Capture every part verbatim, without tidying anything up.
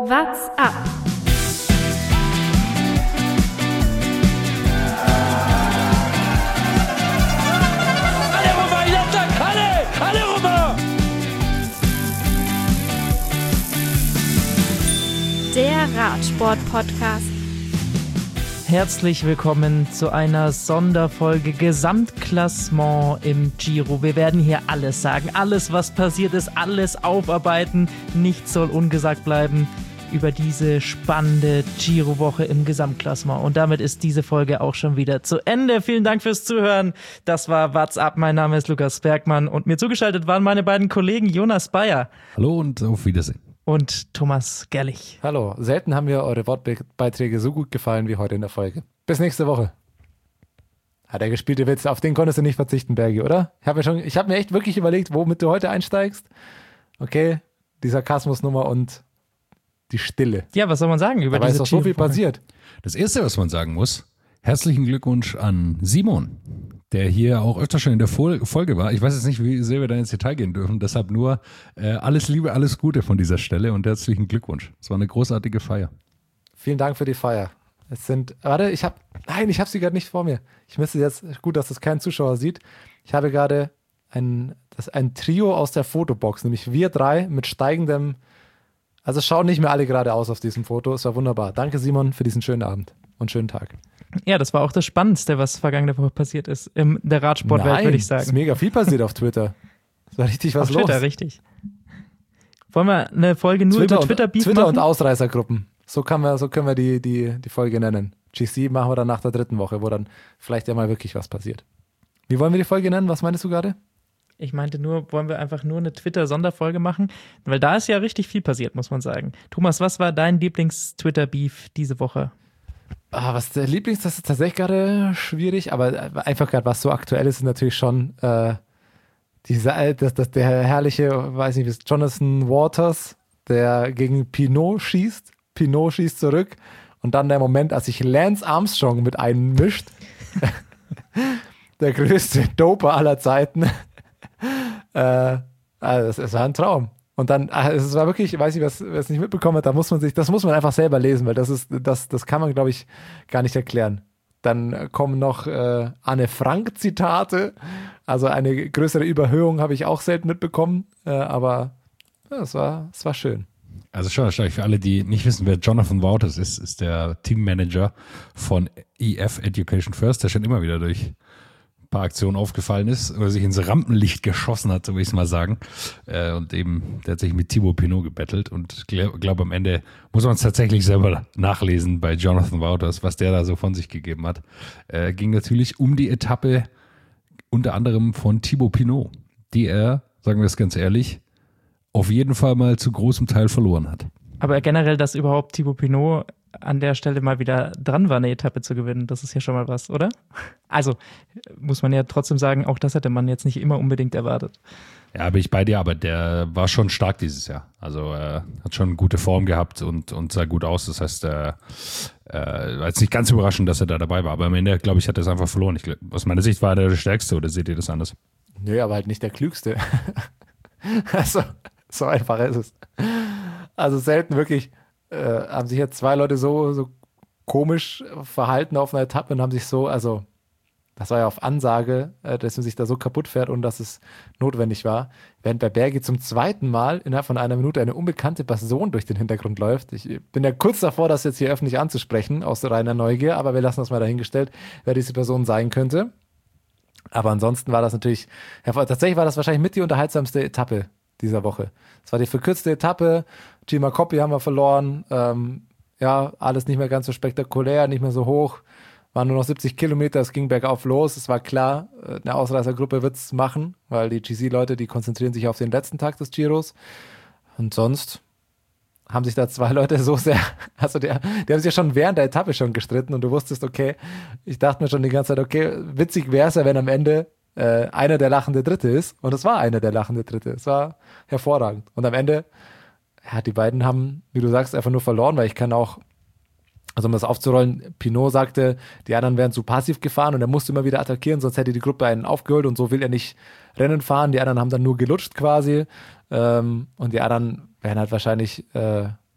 What's up? Alle rüber, Jatzak, alle, alle rüber! Der Radsport-Podcast. Herzlich willkommen zu einer Sonderfolge Gesamtklassement im Giro. Wir werden hier alles sagen, alles was passiert ist, alles aufarbeiten. Nichts soll ungesagt bleiben über diese spannende Giro-Woche im Gesamtklassement. Und damit ist diese Folge auch schon wieder zu Ende. Vielen Dank fürs Zuhören. Das war What's Up. Mein Name ist Lukas Bergmann und mir zugeschaltet waren meine beiden Kollegen Jonas Bayer. Hallo und auf Wiedersehen. Und Thomas Gerlich. Hallo, selten haben mir eure Wortbeiträge so gut gefallen wie heute in der Folge. Bis nächste Woche. Hat der gespielte Witz, auf den konntest du nicht verzichten, Bergi, oder? Ich habe mir, schon, ich hab mir echt wirklich überlegt, womit du heute einsteigst. Okay, die Sarkasmusnummer und die Stille. Ja, was soll man sagen über Aber diese ist doch so viel passiert. Das Erste, was man sagen muss, herzlichen Glückwunsch an Simon, der hier auch öfter schon in der Folge war. Ich weiß jetzt nicht, wie sehr wir da ins Detail gehen dürfen, deshalb nur äh, alles Liebe, alles Gute von dieser Stelle und herzlichen Glückwunsch. Es war eine großartige Feier. Vielen Dank für die Feier. Es sind, warte, ich habe, nein, ich habe sie gerade nicht vor mir. Ich müsste jetzt, gut, dass das kein Zuschauer sieht. Ich habe gerade ein, das, ein Trio aus der Fotobox, nämlich wir drei mit steigendem, also schauen nicht mehr alle gerade aus auf diesem Foto. Es war wunderbar. Danke, Simon, für diesen schönen Abend und schönen Tag. Ja, das war auch das Spannendste, was vergangene Woche passiert ist in der Radsportwelt, würde ich sagen. Es ist mega viel passiert auf Twitter. Es war richtig was auf los. Twitter, richtig. Wollen wir eine Folge nur Twitter über Twitter-Beef Twitter machen? und Ausreißergruppen. So, kann man, so können wir die, die, die Folge nennen. G C machen wir dann nach der dritten Woche, wo dann vielleicht ja mal wirklich was passiert. Wie wollen wir die Folge nennen? Was meinst du gerade? Ich meinte nur, wollen wir einfach nur eine Twitter-Sonderfolge machen? Weil da ist ja richtig viel passiert, muss man sagen. Thomas, was war dein Lieblings-Twitter-Beef diese Woche? Ah, was der Lieblings, das ist tatsächlich gerade schwierig, aber einfach gerade was so aktuell ist, ist natürlich schon äh, dieser, das, das, der herrliche, weiß nicht, wie ist Jonathan Waters, der gegen Pinot schießt. Pinot schießt zurück und dann der Moment, als sich Lance Armstrong mit einmischt. Der größte Doper aller Zeiten. äh, also es war ein Traum. Und dann, es war wirklich, ich weiß nicht, wer es nicht mitbekommen hat, da muss man sich, das muss man einfach selber lesen, weil das ist, das, das kann man, glaube ich, gar nicht erklären. Dann kommen noch äh, Anne Frank-Zitate, also eine größere Überhöhung habe ich auch selten mitbekommen, äh, aber ja, es war, es war schön. Also schon erstaunlich für alle, die nicht wissen, wer Jonathan Wouters ist, ist der Teammanager von E F Education First, der schon immer wieder durch ein paar Aktionen aufgefallen ist oder sich ins Rampenlicht geschossen hat, so will ich es mal sagen. Äh, und eben, der hat sich mit Thibaut Pinot gebettelt und ich glaube, glaub, am Ende muss man es tatsächlich selber nachlesen bei Jonathan Wouters, was der da so von sich gegeben hat. Äh, ging natürlich um die Etappe unter anderem von Thibaut Pinot, die er, sagen wir es ganz ehrlich, auf jeden Fall mal zu großem Teil verloren hat. Aber generell, dass überhaupt Thibaut Pinot an der Stelle mal wieder dran war, eine Etappe zu gewinnen, das ist ja schon mal was, oder? Also, muss man ja trotzdem sagen, auch das hätte man jetzt nicht immer unbedingt erwartet. Ja, bin ich bei dir, aber der war schon stark dieses Jahr. Also er äh, hat schon gute Form gehabt und, und sah gut aus. Das heißt, äh, äh, war jetzt nicht ganz überraschend, dass er da dabei war. Aber am Ende, glaube ich, hat er es einfach verloren. Ich, aus meiner Sicht war er der Stärkste, oder seht ihr das anders? Nö, aber halt nicht der Klügste. Also, so einfach ist es. Also selten wirklich äh, haben sich jetzt zwei Leute so, so komisch verhalten auf einer Etappe und haben sich so, also das war ja auf Ansage, äh, dass man sich da so kaputt fährt und dass es notwendig war. Während bei Bergi zum zweiten Mal innerhalb von einer Minute eine unbekannte Person durch den Hintergrund läuft. Ich bin ja kurz davor, das jetzt hier öffentlich anzusprechen, aus reiner Neugier, aber wir lassen das mal dahingestellt, wer diese Person sein könnte. Aber ansonsten war das natürlich, ja, tatsächlich war das wahrscheinlich mit die unterhaltsamste Etappe dieser Woche. Es war die verkürzte Etappe, Gima Coppi haben wir verloren, ähm, ja, alles nicht mehr ganz so spektakulär, nicht mehr so hoch, waren nur noch siebzig Kilometer, es ging bergauf los, es war klar, eine Ausreißergruppe wird es machen, weil die G C-Leute, die konzentrieren sich auf den letzten Tag des Giros und sonst haben sich da zwei Leute so sehr, also die, die haben sich ja schon während der Etappe schon gestritten und du wusstest, okay, ich dachte mir schon die ganze Zeit, okay, witzig wäre es ja, wenn am Ende äh, einer der lachende Dritte ist und es war einer der lachende Dritte, es war hervorragend und am Ende, ja, die beiden haben, wie du sagst, einfach nur verloren, weil ich kann auch, also um das aufzurollen, Pinot sagte, die anderen wären zu passiv gefahren und er musste immer wieder attackieren, sonst hätte die Gruppe einen aufgeholt und so will er nicht Rennen fahren, die anderen haben dann nur gelutscht quasi ähm, und die anderen wären halt wahrscheinlich äh,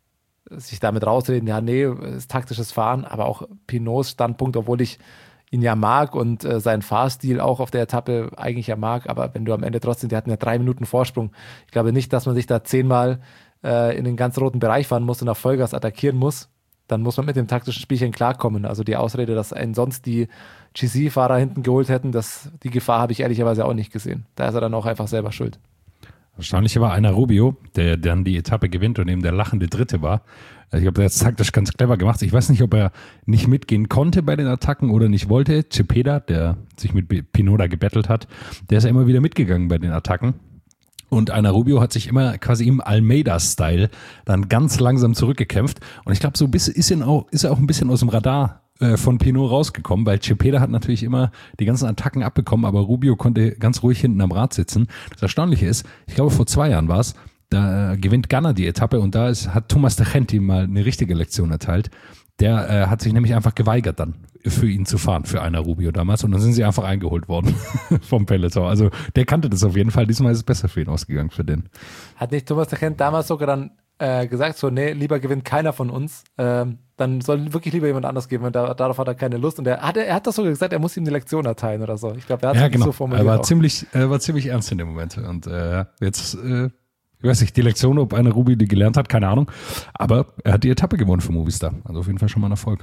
sich damit rausreden, ja, nee, ist taktisches Fahren, aber auch Pinots Standpunkt, obwohl ich ihn ja mag und äh, seinen Fahrstil auch auf der Etappe eigentlich ja mag, aber wenn du am Ende trotzdem, die hatten ja drei Minuten Vorsprung, ich glaube nicht, dass man sich da zehnmal äh, in den ganz roten Bereich fahren muss und auf Vollgas attackieren muss, dann muss man mit dem taktischen Spielchen klarkommen. Also die Ausrede, dass einen sonst die G C-Fahrer hinten geholt hätten, das, die Gefahr habe ich ehrlicherweise auch nicht gesehen. Da ist er dann auch einfach selber schuld. Erstaunlich war einer Rubio, der dann die Etappe gewinnt und eben der lachende Dritte war. Ich glaube, der hat es taktisch ganz clever gemacht. Ich weiß nicht, ob er nicht mitgehen konnte bei den Attacken oder nicht wollte. Cepeda, der sich mit Pinot da gebettelt hat, der ist ja immer wieder mitgegangen bei den Attacken. Und einer Rubio hat sich immer quasi im Almeida-Style dann ganz langsam zurückgekämpft. Und ich glaube, so ist, ist, ihn auch, ist er auch ein bisschen aus dem Radar äh, von Pinot rausgekommen, weil Cepeda hat natürlich immer die ganzen Attacken abbekommen, aber Rubio konnte ganz ruhig hinten am Rad sitzen. Das Erstaunliche ist, ich glaube, vor zwei Jahren war es, da gewinnt Ganna die Etappe und da ist, hat Thomas de Gendt mal eine richtige Lektion erteilt. Der äh, hat sich nämlich einfach geweigert dann, für ihn zu fahren, für einer Rubio damals. Und dann sind sie einfach eingeholt worden vom Peloton. Also der kannte das auf jeden Fall. Diesmal ist es besser für ihn ausgegangen, für den. Hat nicht Thomas de Gendt damals sogar dann äh, gesagt, so, nee, lieber gewinnt keiner von uns. Ähm, dann soll wirklich lieber jemand anders geben. Und da, darauf hat er keine Lust. Und er hat, er hat das sogar gesagt, er muss ihm eine Lektion erteilen oder so. Ich glaube, er hat es ja, genau. so formuliert. Er war auch. ziemlich, er war ziemlich ernst in dem Moment. Und äh, jetzt... Äh, Ich weiß nicht, die Lektion, ob einer Rubio die gelernt hat, keine Ahnung. Aber er hat die Etappe gewonnen für Movistar. Also auf jeden Fall schon mal ein Erfolg.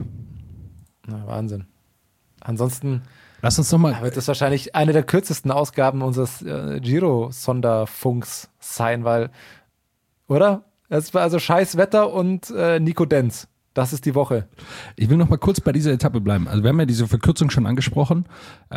Na, Wahnsinn. Ansonsten Lass uns noch mal. wird das wahrscheinlich eine der kürzesten Ausgaben unseres äh, Giro-Sonderfunks sein, weil, oder? Es war also scheiß Wetter und äh, Nico Denz. Das ist die Woche. Ich will noch mal kurz bei dieser Etappe bleiben. Also wir haben ja diese Verkürzung schon angesprochen.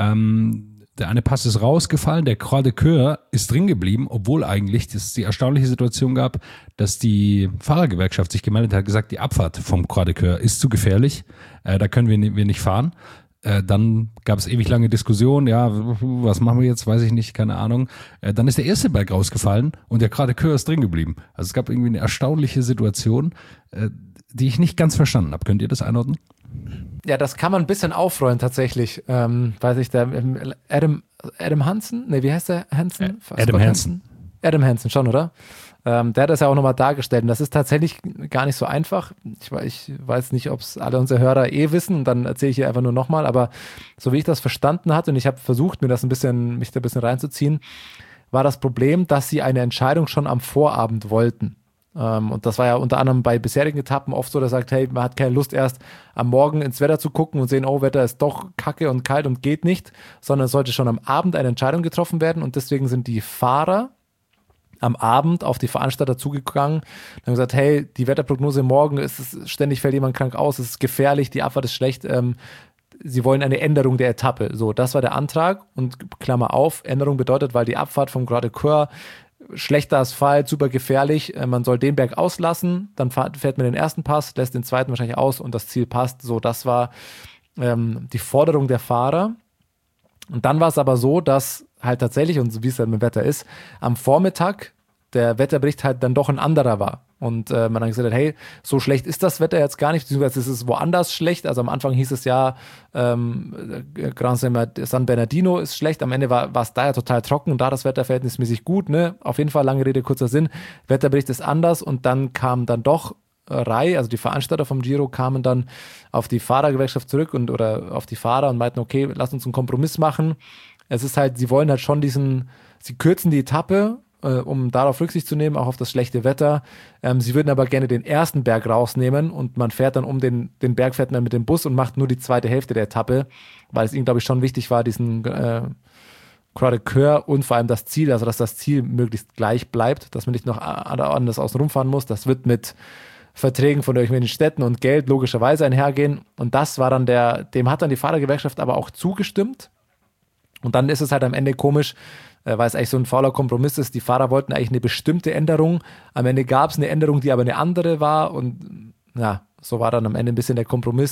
Ähm, Der eine Pass ist rausgefallen, der Croix de Coeur ist drin geblieben, obwohl eigentlich es die erstaunliche Situation gab, dass die Fahrergewerkschaft sich gemeldet hat, gesagt, die Abfahrt vom Croix de Coeur ist zu gefährlich, äh, da können wir, wir nicht fahren. Äh, dann gab es ewig lange Diskussionen, ja, was machen wir jetzt, weiß ich nicht, keine Ahnung. Äh, dann ist der erste Berg rausgefallen und der Croix de Coeur ist drin geblieben. Also es gab irgendwie eine erstaunliche Situation, äh, die ich nicht ganz verstanden habe. Könnt ihr das einordnen? Ja, das kann man ein bisschen aufrollen tatsächlich. Ähm, weiß ich, der Adam, Adam Hansen? Ne, wie heißt der? Hansen? Ä- Adam Hansen. Adam Hansen, schon, oder? Ähm, der hat das ja auch nochmal dargestellt. Und das ist tatsächlich gar nicht so einfach. Ich, ich weiß nicht, ob es alle unsere Hörer eh wissen. Und dann erzähle ich hier einfach nur nochmal. Aber so wie ich das verstanden hatte, und ich habe versucht, mir das ein bisschen, mich da ein bisschen reinzuziehen, war das Problem, dass sie eine Entscheidung schon am Vorabend wollten. Um, und das war ja unter anderem bei bisherigen Etappen oft so, dass er sagt, hey, man hat keine Lust erst am Morgen ins Wetter zu gucken und sehen, oh, Wetter ist doch kacke und kalt und geht nicht, sondern es sollte schon am Abend eine Entscheidung getroffen werden und deswegen sind die Fahrer am Abend auf die Veranstalter zugegangen und haben gesagt, hey, die Wetterprognose morgen, ist es, ständig fällt jemand krank aus, es ist gefährlich, die Abfahrt ist schlecht, ähm, sie wollen eine Änderung der Etappe. So, das war der Antrag und Klammer auf, Änderung bedeutet, weil die Abfahrt vom Croix de Coeur schlechter Asphalt, super gefährlich, man soll den Berg auslassen, dann fährt man den ersten Pass, lässt den zweiten wahrscheinlich aus und das Ziel passt. So, das war ähm, die Forderung der Fahrer. Und dann war es aber so, dass halt tatsächlich, und wie es dann mit dem Wetter ist, am Vormittag der Wetterbericht halt dann doch ein anderer war. Und äh, man dann gesagt hat, hey, so schlecht ist das Wetter jetzt gar nicht, beziehungsweise es ist woanders schlecht. Also am Anfang hieß es ja, ähm, Gran San Bernardino ist schlecht, am Ende war es da ja total trocken und da das Wetter verhältnismäßig gut. Ne? Auf jeden Fall, lange Rede, kurzer Sinn, Wetterbericht ist anders und dann kam dann doch äh, Rai, also die Veranstalter vom Giro, kamen dann auf die Fahrergewerkschaft zurück und oder auf die Fahrer und meinten, okay, lass uns einen Kompromiss machen. Es ist halt, sie wollen halt schon diesen, sie kürzen die Etappe, um darauf Rücksicht zu nehmen, auch auf das schlechte Wetter. Ähm, sie würden aber gerne den ersten Berg rausnehmen und man fährt dann um den, den Berg, fährt dann mit dem Bus und macht nur die zweite Hälfte der Etappe, weil es ihnen, glaube ich, schon wichtig war, diesen äh, Croix de Coeur und vor allem das Ziel, also dass das Ziel möglichst gleich bleibt, dass man nicht noch anders außen rumfahren muss. Das wird mit Verträgen von irgendwelchen Städten und Geld logischerweise einhergehen und das war dann der, dem hat dann die Fahrergewerkschaft aber auch zugestimmt und dann ist es halt am Ende komisch, weil es eigentlich so ein fauler Kompromiss ist. Die Fahrer wollten eigentlich eine bestimmte Änderung. Am Ende gab es eine Änderung, die aber eine andere war. Und ja, so war dann am Ende ein bisschen der Kompromiss.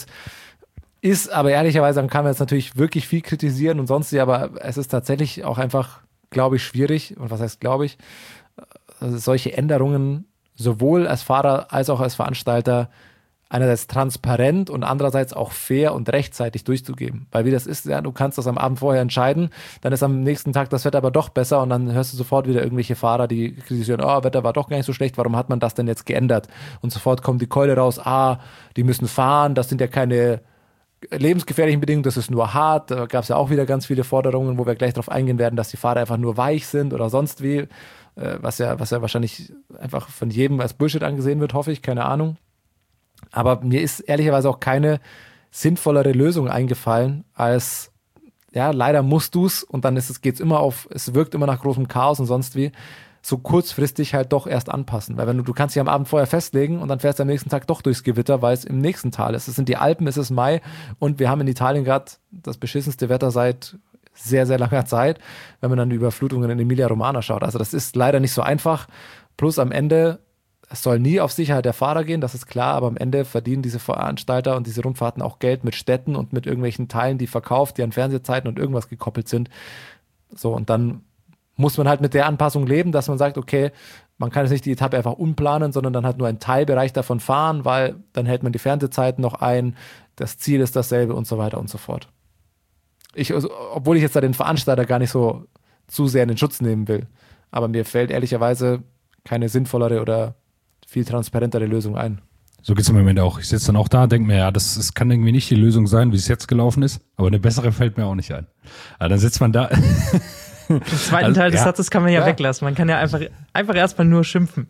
Ist aber ehrlicherweise, dann kann man jetzt natürlich wirklich viel kritisieren und sonst, aber es ist tatsächlich auch einfach, glaube ich, schwierig. Und was heißt, glaube ich, also solche Änderungen sowohl als Fahrer als auch als Veranstalter einerseits transparent und andererseits auch fair und rechtzeitig durchzugeben. Weil wie das ist, ja, du kannst das am Abend vorher entscheiden, dann ist am nächsten Tag das Wetter aber doch besser und dann hörst du sofort wieder irgendwelche Fahrer, die kritisieren, oh, Wetter war doch gar nicht so schlecht, warum hat man das denn jetzt geändert? Und sofort kommt die Keule raus, ah, die müssen fahren, das sind ja keine lebensgefährlichen Bedingungen, das ist nur hart. Da gab es ja auch wieder ganz viele Forderungen, wo wir gleich darauf eingehen werden, dass die Fahrer einfach nur weich sind oder sonst wie, was ja, was ja wahrscheinlich einfach von jedem als Bullshit angesehen wird, hoffe ich, keine Ahnung. Aber mir ist ehrlicherweise auch keine sinnvollere Lösung eingefallen, als, ja, leider musst du's und dann ist es, geht's immer auf, es wirkt immer nach großem Chaos und sonst wie, so kurzfristig halt doch erst anpassen. Weil wenn du, du kannst dich am Abend vorher festlegen und dann fährst du am nächsten Tag doch durchs Gewitter, weil es im nächsten Tal ist. Es sind die Alpen, es ist Mai und wir haben in Italien gerade das beschissenste Wetter seit sehr, sehr langer Zeit, wenn man dann die Überflutungen in Emilia-Romagna schaut. Also das ist leider nicht so einfach. Plus am Ende, es soll nie auf Sicherheit der Fahrer gehen, das ist klar, aber am Ende verdienen diese Veranstalter und diese Rundfahrten auch Geld mit Städten und mit irgendwelchen Teilen, die verkauft, die an Fernsehzeiten und irgendwas gekoppelt sind. So, und dann muss man halt mit der Anpassung leben, dass man sagt, okay, man kann jetzt nicht die Etappe einfach umplanen, sondern dann halt nur einen Teilbereich davon fahren, weil dann hält man die Fernsehzeiten noch ein, das Ziel ist dasselbe und so weiter und so fort. Ich, also, obwohl ich jetzt da den Veranstalter gar nicht so zu sehr in den Schutz nehmen will, aber mir fällt ehrlicherweise keine sinnvollere oder viel transparentere Lösung ein. So geht es im Moment auch. Ich sitze dann auch da, denke mir, ja, das, das kann irgendwie nicht die Lösung sein, wie es jetzt gelaufen ist, aber eine bessere fällt mir auch nicht ein. Aber dann sitzt man da. Den zweiten also, Teil des ja. Satzes kann man ja, ja weglassen. Man kann ja einfach, einfach erstmal nur schimpfen.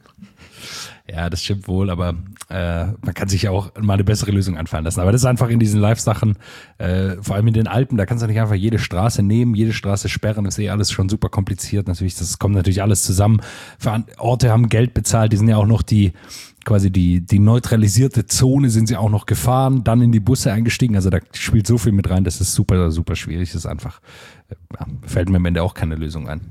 Ja, das stimmt wohl, aber äh, man kann sich ja auch mal eine bessere Lösung einfallen lassen. Aber das ist einfach in diesen Live-Sachen, äh, vor allem in den Alpen, da kannst du nicht einfach jede Straße nehmen, jede Straße sperren, das ist eh alles schon super kompliziert. Natürlich, das kommt natürlich alles zusammen. Orte haben Geld bezahlt, die sind ja auch noch die, quasi die, die neutralisierte Zone sind sie auch noch gefahren, dann in die Busse eingestiegen. Also da spielt so viel mit rein, das ist super, super schwierig. Das ist einfach, ja, fällt mir am Ende auch keine Lösung ein.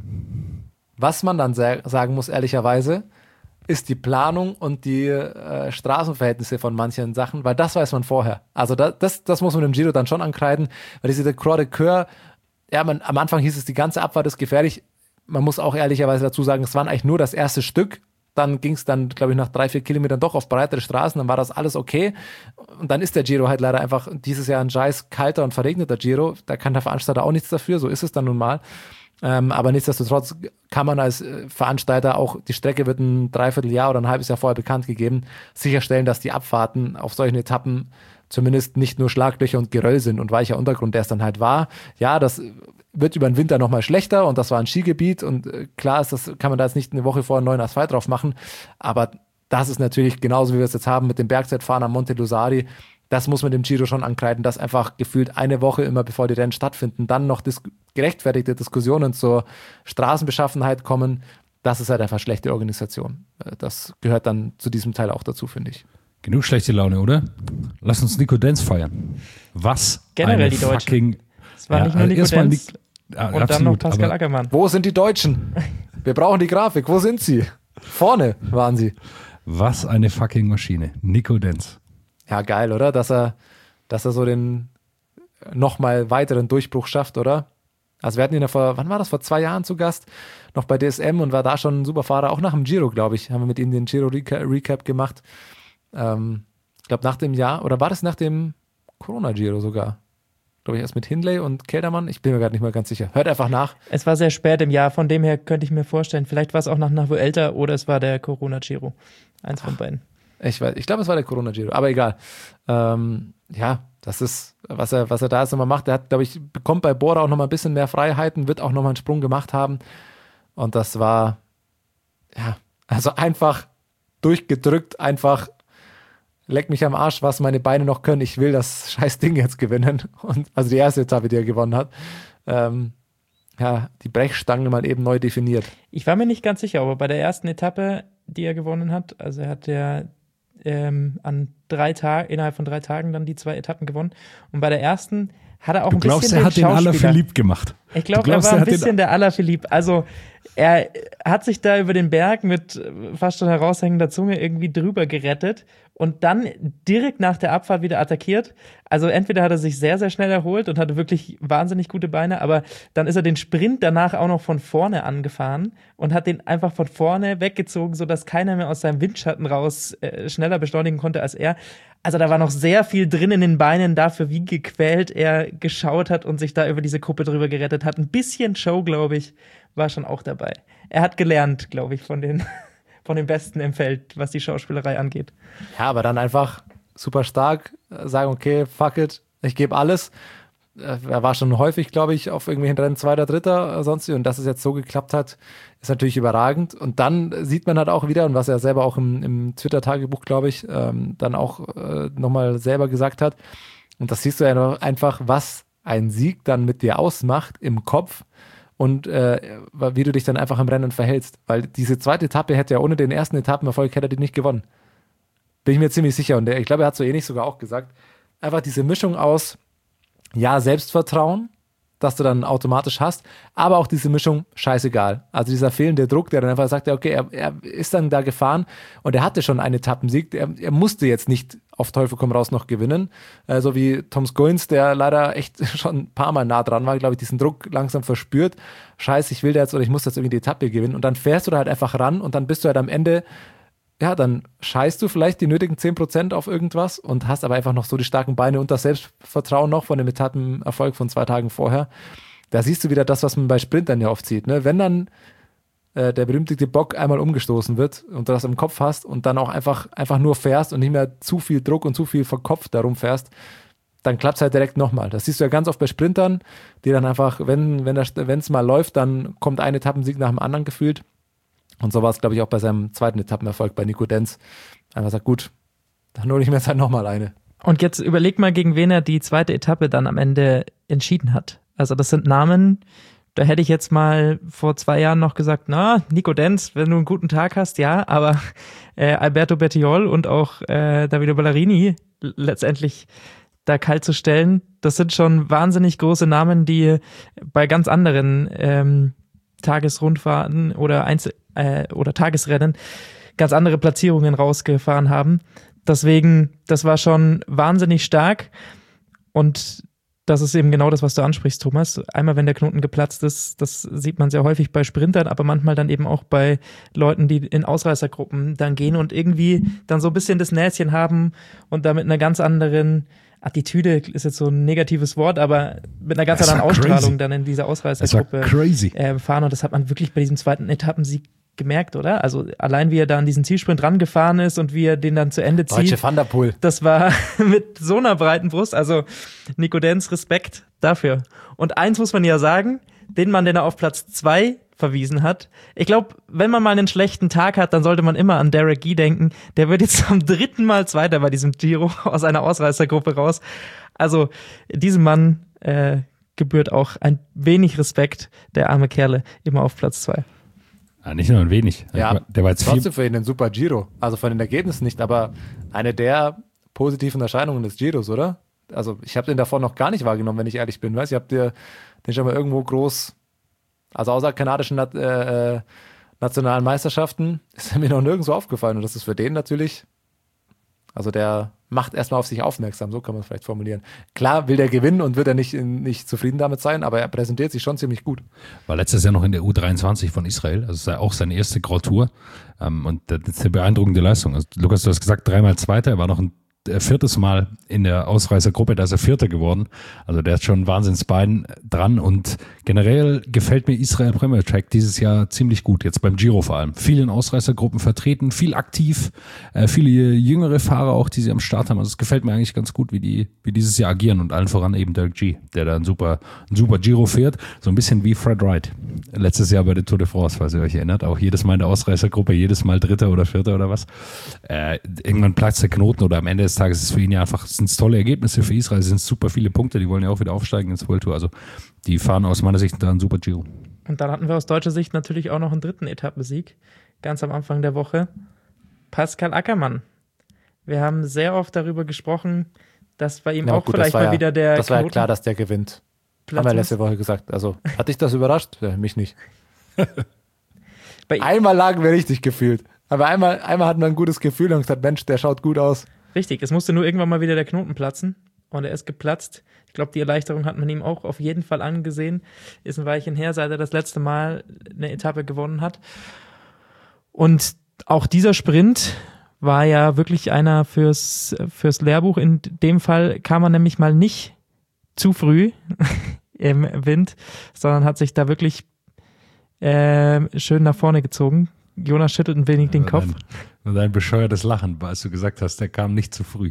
Was man dann sagen muss, ehrlicherweise, ist die Planung und die äh, Straßenverhältnisse von manchen Sachen, weil das weiß man vorher. Also da, das, das muss man im Giro dann schon ankreiden, weil diese Croix de Coeur, ja, man, am Anfang hieß es, die ganze Abfahrt ist gefährlich. Man muss auch ehrlicherweise dazu sagen, es waren eigentlich nur das erste Stück. Dann ging es dann, glaube ich, nach drei, vier Kilometern doch auf breitere Straßen, dann war das alles okay. Und dann ist der Giro halt leider einfach dieses Jahr ein scheiß kalter und verregneter Giro. Da kann der Veranstalter auch nichts dafür, so ist es dann nun mal. Ähm, aber nichtsdestotrotz kann man als Veranstalter auch, die Strecke wird ein Dreivierteljahr oder ein halbes Jahr vorher bekannt gegeben, sicherstellen, dass die Abfahrten auf solchen Etappen zumindest nicht nur Schlaglöcher und Geröll sind und weicher Untergrund, der es dann halt war. Ja, das wird über den Winter nochmal schlechter und das war ein Skigebiet und klar ist, das kann man da jetzt nicht eine Woche vorher einen neuen Asphalt drauf machen, aber das ist natürlich genauso, wie wir es jetzt haben mit dem Bergzeitfahren am Monte Lusari. Das muss man dem Giro schon ankreiden, dass einfach gefühlt eine Woche immer bevor die Rennen stattfinden, dann noch dis- gerechtfertigte Diskussionen zur Straßenbeschaffenheit kommen. Das ist halt einfach schlechte Organisation. Das gehört dann zu diesem Teil auch dazu, finde ich. Genug schlechte Laune, oder? Lass uns Nico Denz feiern. Was generell eine die Deutschen. Fucking... Es war ja, nicht nur Nico also Denz ja, und absolut, dann noch Pascal aber, Ackermann. Wo sind die Deutschen? Wir brauchen die Grafik. Wo sind sie? Vorne waren sie. Was eine fucking Maschine. Nico Denz. Ja, geil, oder? Dass er, dass er so den nochmal weiteren Durchbruch schafft, oder? Also wir hatten ihn ja vor, wann war das? Vor zwei Jahren zu Gast, noch bei D S M und war da schon ein super Fahrer, auch nach dem Giro, glaube ich, haben wir mit ihm den Giro-Recap gemacht. Ähm, ich glaube nach dem Jahr, oder war das nach dem Corona-Giro sogar? Glaube ich erst mit Hindley und Keldermann, ich bin mir gerade nicht mal ganz sicher. Hört einfach nach. Es war sehr spät im Jahr, von dem her könnte ich mir vorstellen, vielleicht war es auch nach Navuelta oder es war der Corona-Giro. Eins von beiden. Ich weiß, ich glaube, es war der Corona-Giro, aber egal. Ähm, ja, das ist, was er, was er da jetzt nochmal macht. Er hat, glaube ich, bekommt bei Bora auch nochmal ein bisschen mehr Freiheiten, wird auch nochmal einen Sprung gemacht haben. Und das war, ja, also einfach durchgedrückt, einfach leck mich am Arsch, was meine Beine noch können. Ich will das scheiß Ding jetzt gewinnen. Und also die erste Etappe, die er gewonnen hat. Ähm, ja, die Brechstange mal eben neu definiert. Ich war mir nicht ganz sicher, aber bei der ersten Etappe, die er gewonnen hat, also er hat ja ähm, an drei Tagen, innerhalb von drei Tagen dann die zwei Etappen gewonnen. Und bei der ersten hat er auch Du ein glaubst, bisschen er den hat den Schauspieler. Alaphilippe gemacht. Ich glaube, Du er glaubst, war er ein hat den- bisschen der Alaphilippe. Also er hat sich da über den Berg mit fast schon heraushängender Zunge irgendwie drüber gerettet und dann direkt nach der Abfahrt wieder attackiert. Also entweder hat er sich sehr, sehr schnell erholt und hatte wirklich wahnsinnig gute Beine, aber dann ist er den Sprint danach auch noch von vorne angefahren und hat den einfach von vorne weggezogen, sodass keiner mehr aus seinem Windschatten raus äh, schneller beschleunigen konnte als er. Also da war noch sehr viel drin in den Beinen dafür, wie gequält er geschaut hat und sich da über diese Kuppe drüber gerettet hat. Ein bisschen Show, glaube ich, war schon auch dabei. Er hat gelernt, glaube ich, von den, von den Besten im Feld, was die Schauspielerei angeht. Ja, aber dann einfach super stark äh, sagen, okay, fuck it, ich gebe alles. Äh, Er war schon häufig, glaube ich, auf irgendwelchen Rennen Zweiter, Dritter, äh, sonst wie. Und dass es jetzt so geklappt hat, ist natürlich überragend. Und dann sieht man halt auch wieder, und was er selber auch im, im Twitter-Tagebuch, glaube ich, ähm, dann auch äh, nochmal selber gesagt hat. Und das siehst du ja noch einfach, was ein Sieg dann mit dir ausmacht im Kopf und äh, wie du dich dann einfach im Rennen verhältst. Weil diese zweite Etappe hätte ja ohne den ersten Etappenerfolg hätte er die nicht gewonnen. Bin ich mir ziemlich sicher. Und der, ich glaube, er hat so ähnlich sogar auch gesagt. Einfach diese Mischung aus, ja, Selbstvertrauen, dass du dann automatisch hast, aber auch diese Mischung, scheißegal. Also dieser fehlende Druck, der dann einfach sagt, ja, okay, er, er ist dann da gefahren und er hatte schon einen Etappensieg. Er, er musste jetzt nicht auf Teufel komm raus noch gewinnen. Äh, so wie Tom Scoins, der leider echt schon ein paar Mal nah dran war, glaube ich, diesen Druck langsam verspürt. Scheiße, ich will da jetzt oder ich muss jetzt irgendwie die Etappe gewinnen. Und dann fährst du da halt einfach ran und dann bist du halt am Ende, ja, dann scheißt du vielleicht die nötigen zehn Prozent auf irgendwas und hast aber einfach noch so die starken Beine und das Selbstvertrauen noch von dem Etappenerfolg von zwei Tagen vorher. Da siehst du wieder das, was man bei Sprintern ja oft sieht. Ne? Wenn dann äh, der berühmte Bock einmal umgestoßen wird und du das im Kopf hast und dann auch einfach, einfach nur fährst und nicht mehr zu viel Druck und zu viel verkopft darum fährst, dann klappt es halt direkt nochmal. Das siehst du ja ganz oft bei Sprintern, die dann einfach, wenn wenn es mal läuft, dann kommt ein Etappensieg nach dem anderen gefühlt. Und so war es, glaube ich, auch bei seinem zweiten Etappenerfolg bei Nico Denz. Einfach sagt, gut, dann hole ich mir jetzt halt nochmal eine. Und jetzt überleg mal, gegen wen er die zweite Etappe dann am Ende entschieden hat. Also das sind Namen, da hätte ich jetzt mal vor zwei Jahren noch gesagt, na, Nico Denz, wenn du einen guten Tag hast, ja, aber äh, Alberto Bettiol und auch äh, Davide Ballerini letztendlich da kalt zu stellen, das sind schon wahnsinnig große Namen, die bei ganz anderen ähm, Tagesrundfahrten oder Einzel- äh, oder Tagesrennen ganz andere Platzierungen rausgefahren haben. Deswegen, das war schon wahnsinnig stark und das ist eben genau das, was du ansprichst, Thomas. Einmal, wenn der Knoten geplatzt ist, das sieht man sehr häufig bei Sprintern, aber manchmal dann eben auch bei Leuten, die in Ausreißergruppen dann gehen und irgendwie dann so ein bisschen das Näschen haben und da mit einer ganz anderen Attitüde, ist jetzt so ein negatives Wort, aber mit einer ganz Das war anderen Ausstrahlung crazy. dann in dieser Das war Ausreißergruppe crazy. äh, fahren und das hat man wirklich bei diesem zweiten Etappensieg gemerkt, oder? Also allein wie er da an diesen Zielsprint rangefahren ist und wie er den dann zu Ende zieht. Deutsche Van der Poel. Das war mit so einer breiten Brust, also Nico Denz, Respekt dafür. Und eins muss man ja sagen, den Mann, den er auf Platz zwei verwiesen hat. Ich glaube, wenn man mal einen schlechten Tag hat, dann sollte man immer an Derek Guy denken. Der wird jetzt zum dritten Mal Zweiter bei diesem Giro aus einer Ausreißergruppe raus. Also diesem Mann äh, gebührt auch ein wenig Respekt, der arme Kerle, immer auf Platz zwei. Ja, nicht nur ein wenig. Ja, Der war jetzt trotzdem viel, für ihn ein super Giro. Also von den Ergebnissen nicht, aber eine der positiven Erscheinungen des Giros, oder? Also ich habe den davor noch gar nicht wahrgenommen, wenn ich ehrlich bin. Weißt, ich habe dir den schon mal irgendwo groß, also außer kanadischen Nat- äh, nationalen Meisterschaften, ist er mir noch nirgendwo aufgefallen. Und das ist für den natürlich, also der macht erstmal auf sich aufmerksam, so kann man es vielleicht formulieren. Klar will der gewinnen und wird er nicht, nicht zufrieden damit sein, aber er präsentiert sich schon ziemlich gut. war letztes Jahr noch in der U dreiundzwanzig von Israel, also es war auch seine erste Grand Tour. Ähm, und das ist eine beeindruckende Leistung. Also, Lukas, du hast gesagt, dreimal Zweiter, er war noch ein äh, viertes Mal in der Ausreißergruppe, da ist er Vierter geworden. Also der hat schon ein Wahnsinnsbein dran und generell gefällt mir Israel Premier Track dieses Jahr ziemlich gut, jetzt beim Giro vor allem. Viel in Ausreißergruppen vertreten, viel aktiv, äh, viele jüngere Fahrer auch, die sie am Start haben. Also es gefällt mir eigentlich ganz gut, wie die, wie dieses Jahr agieren und allen voran eben Dirk G, der da ein super, ein super Giro fährt. So ein bisschen wie Fred Wright. Letztes Jahr bei der Tour de France, falls ihr euch erinnert. Auch jedes Mal in der Ausreißergruppe, jedes Mal Dritter oder Vierter oder was. Äh, irgendwann platzt der Knoten oder am Ende des Tages ist es für ihn ja einfach, sind es tolle Ergebnisse für Israel, es sind super viele Punkte, die wollen ja auch wieder aufsteigen ins World Tour. Also die fahren aus meiner Sicht da einen super Giro. Und dann hatten wir aus deutscher Sicht natürlich auch noch einen dritten Etappensieg, ganz am Anfang der Woche. Pascal Ackermann. Wir haben sehr oft darüber gesprochen, dass bei ihm Ja, auch gut, vielleicht das war mal ja, wieder der Das war ja Knoten klar, dass der gewinnt. Platz Haben wir muss. letzte Woche gesagt. Also, hat dich das überrascht? Ja, mich nicht. Bei, Einmal lagen wir richtig gefühlt. Aber einmal, einmal hatten wir ein gutes Gefühl und gesagt, Mensch, der schaut gut aus. Richtig, es musste nur irgendwann mal wieder der Knoten platzen und er ist geplatzt. Ich glaube, die Erleichterung hat man ihm auch auf jeden Fall angesehen. Ist ein Weilchen her, seit er das letzte Mal eine Etappe gewonnen hat. Und auch dieser Sprint war ja wirklich einer fürs, fürs Lehrbuch. In dem Fall kam er nämlich mal nicht zu früh im Wind, sondern hat sich da wirklich äh, schön nach vorne gezogen. Jonas schüttelt ein wenig den Ja, Kopf. Dein, dein bescheuertes Lachen, als du gesagt hast, der kam nicht zu früh.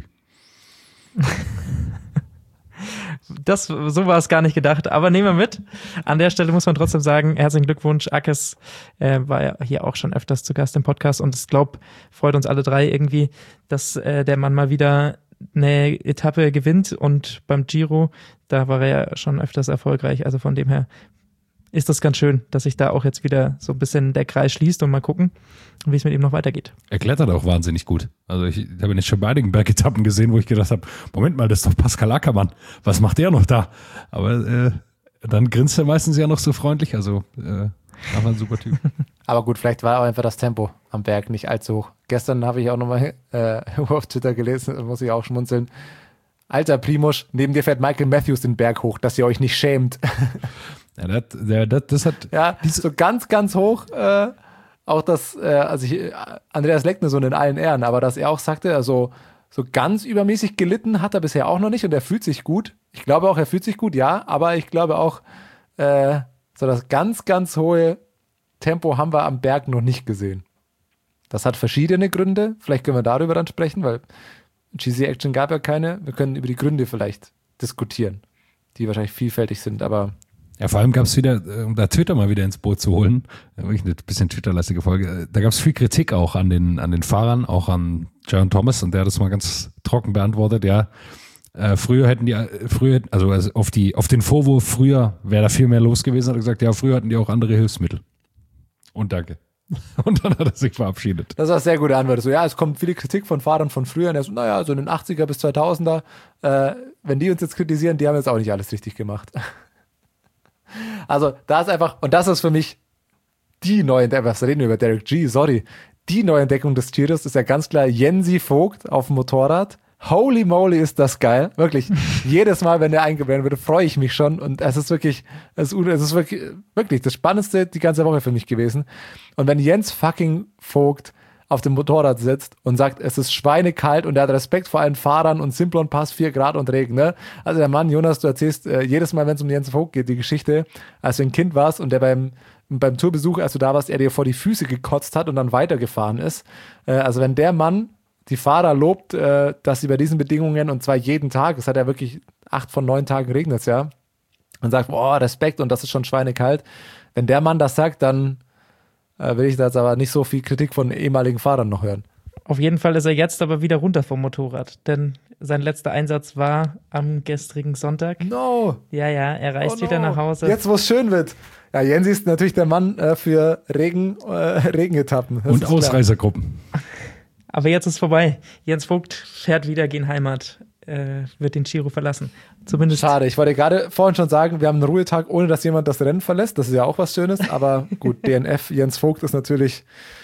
Das, so war es gar nicht gedacht, aber nehmen wir mit. An der Stelle muss man trotzdem sagen, herzlichen Glückwunsch. Akes äh, war ja hier auch schon öfters zu Gast im Podcast und ich glaube, freut uns alle drei irgendwie, dass äh, der Mann mal wieder eine Etappe gewinnt und beim Giro, da war er ja schon öfters erfolgreich, also von dem her ist das ganz schön, dass sich da auch jetzt wieder so ein bisschen der Kreis schließt und mal gucken, wie es mit ihm noch weitergeht. Er klettert auch wahnsinnig gut. Also ich, ich habe nicht schon bei einigen Bergetappen gesehen, wo ich gedacht habe, Moment mal, das ist doch Pascal Ackermann. Was macht der noch da? Aber äh, dann grinst er meistens ja noch so freundlich. Also äh, aber ein super Typ. Aber gut, vielleicht war auch einfach das Tempo am Berg nicht allzu hoch. Gestern habe ich auch nochmal äh, auf Twitter gelesen, da muss ich auch schmunzeln. Alter Primož, neben dir fährt Michael Matthews den Berg hoch, dass ihr euch nicht schämt. Ja, das, der, das, das hat Ja, so ganz, ganz hoch. Äh, auch das, äh, also ich, Andreas Leckner in allen Ehren, aber dass er auch sagte, also so ganz übermäßig gelitten hat er bisher auch noch nicht und er fühlt sich gut. Ich glaube auch, er fühlt sich gut, ja, aber ich glaube auch, äh, so das ganz, ganz hohe Tempo haben wir am Berg noch nicht gesehen. Das hat verschiedene Gründe. Vielleicht können wir darüber dann sprechen, weil G C Action gab ja keine. Wir können über die Gründe vielleicht diskutieren, die wahrscheinlich vielfältig sind, aber Ja, vor allem gab es wieder, um da Twitter mal wieder ins Boot zu holen, wirklich eine bisschen Twitter-lastige Folge, da gab es viel Kritik auch an den, an den Fahrern, auch an Jaron Thomas und der hat das mal ganz trocken beantwortet, ja, äh, früher hätten die, früher, also, also auf die, auf den Vorwurf, früher wäre da viel mehr los gewesen, hat er gesagt, ja, früher hatten die auch andere Hilfsmittel. Und danke. Und dann hat er sich verabschiedet. das war eine sehr gute Antwort. So, ja, es kommt viele Kritik von Fahrern von früher und er so, naja, so in den achtziger bis zweitausender, äh, wenn die uns jetzt kritisieren, die haben jetzt auch nicht alles richtig gemacht. Also, da ist einfach, und das ist für mich die Neuentdeckung, was reden wir über Derek G, sorry, die Neuentdeckung des Giros ist ja ganz klar Jensi Vogt auf dem Motorrad. Holy moly, ist das geil. Wirklich, jedes Mal, wenn der eingeblendet wird, freue ich mich schon und es ist wirklich, es ist, es ist wirklich, wirklich das Spannendste die ganze Woche für mich gewesen. Und wenn Jens fucking Vogt auf dem Motorrad sitzt und sagt, es ist schweinekalt und er hat Respekt vor allen Fahrern und Simplon Pass, vier Grad und Regen, ne? Also der Mann, Jonas, du erzählst äh, jedes Mal, wenn es um Jens Vogt geht, die Geschichte, als du ein Kind warst und der beim, beim Tourbesuch, als du da warst, er dir vor die Füße gekotzt hat und dann weitergefahren ist. Äh, also wenn der Mann die Fahrer lobt, äh, dass sie bei diesen Bedingungen, und zwar jeden Tag, es hat ja wirklich acht von neun Tagen regnet es ja, und sagt, boah, Respekt und das ist schon schweinekalt. Wenn der Mann das sagt, dann äh, will ich da jetzt aber nicht so viel Kritik von ehemaligen Fahrern noch hören. Auf jeden Fall ist er jetzt aber wieder runter vom Motorrad, denn sein letzter Einsatz war am gestrigen Sonntag. No! Ja, ja, er reist Oh wieder no. nach Hause. Jetzt, wo es schön wird. Ja, Jensi ist natürlich der Mann äh, für Regen, äh, Regenetappen. Das Und ist klar. Ausreisergruppen. Aber jetzt ist vorbei. Jens Vogt fährt wieder gen Heimat, äh, wird den Giro verlassen. Zumindest. Schade, ich wollte gerade vorhin schon sagen, wir haben einen Ruhetag, ohne dass jemand das Rennen verlässt. Das ist ja auch was Schönes, aber gut, D N F, Jens Vogt ist natürlich,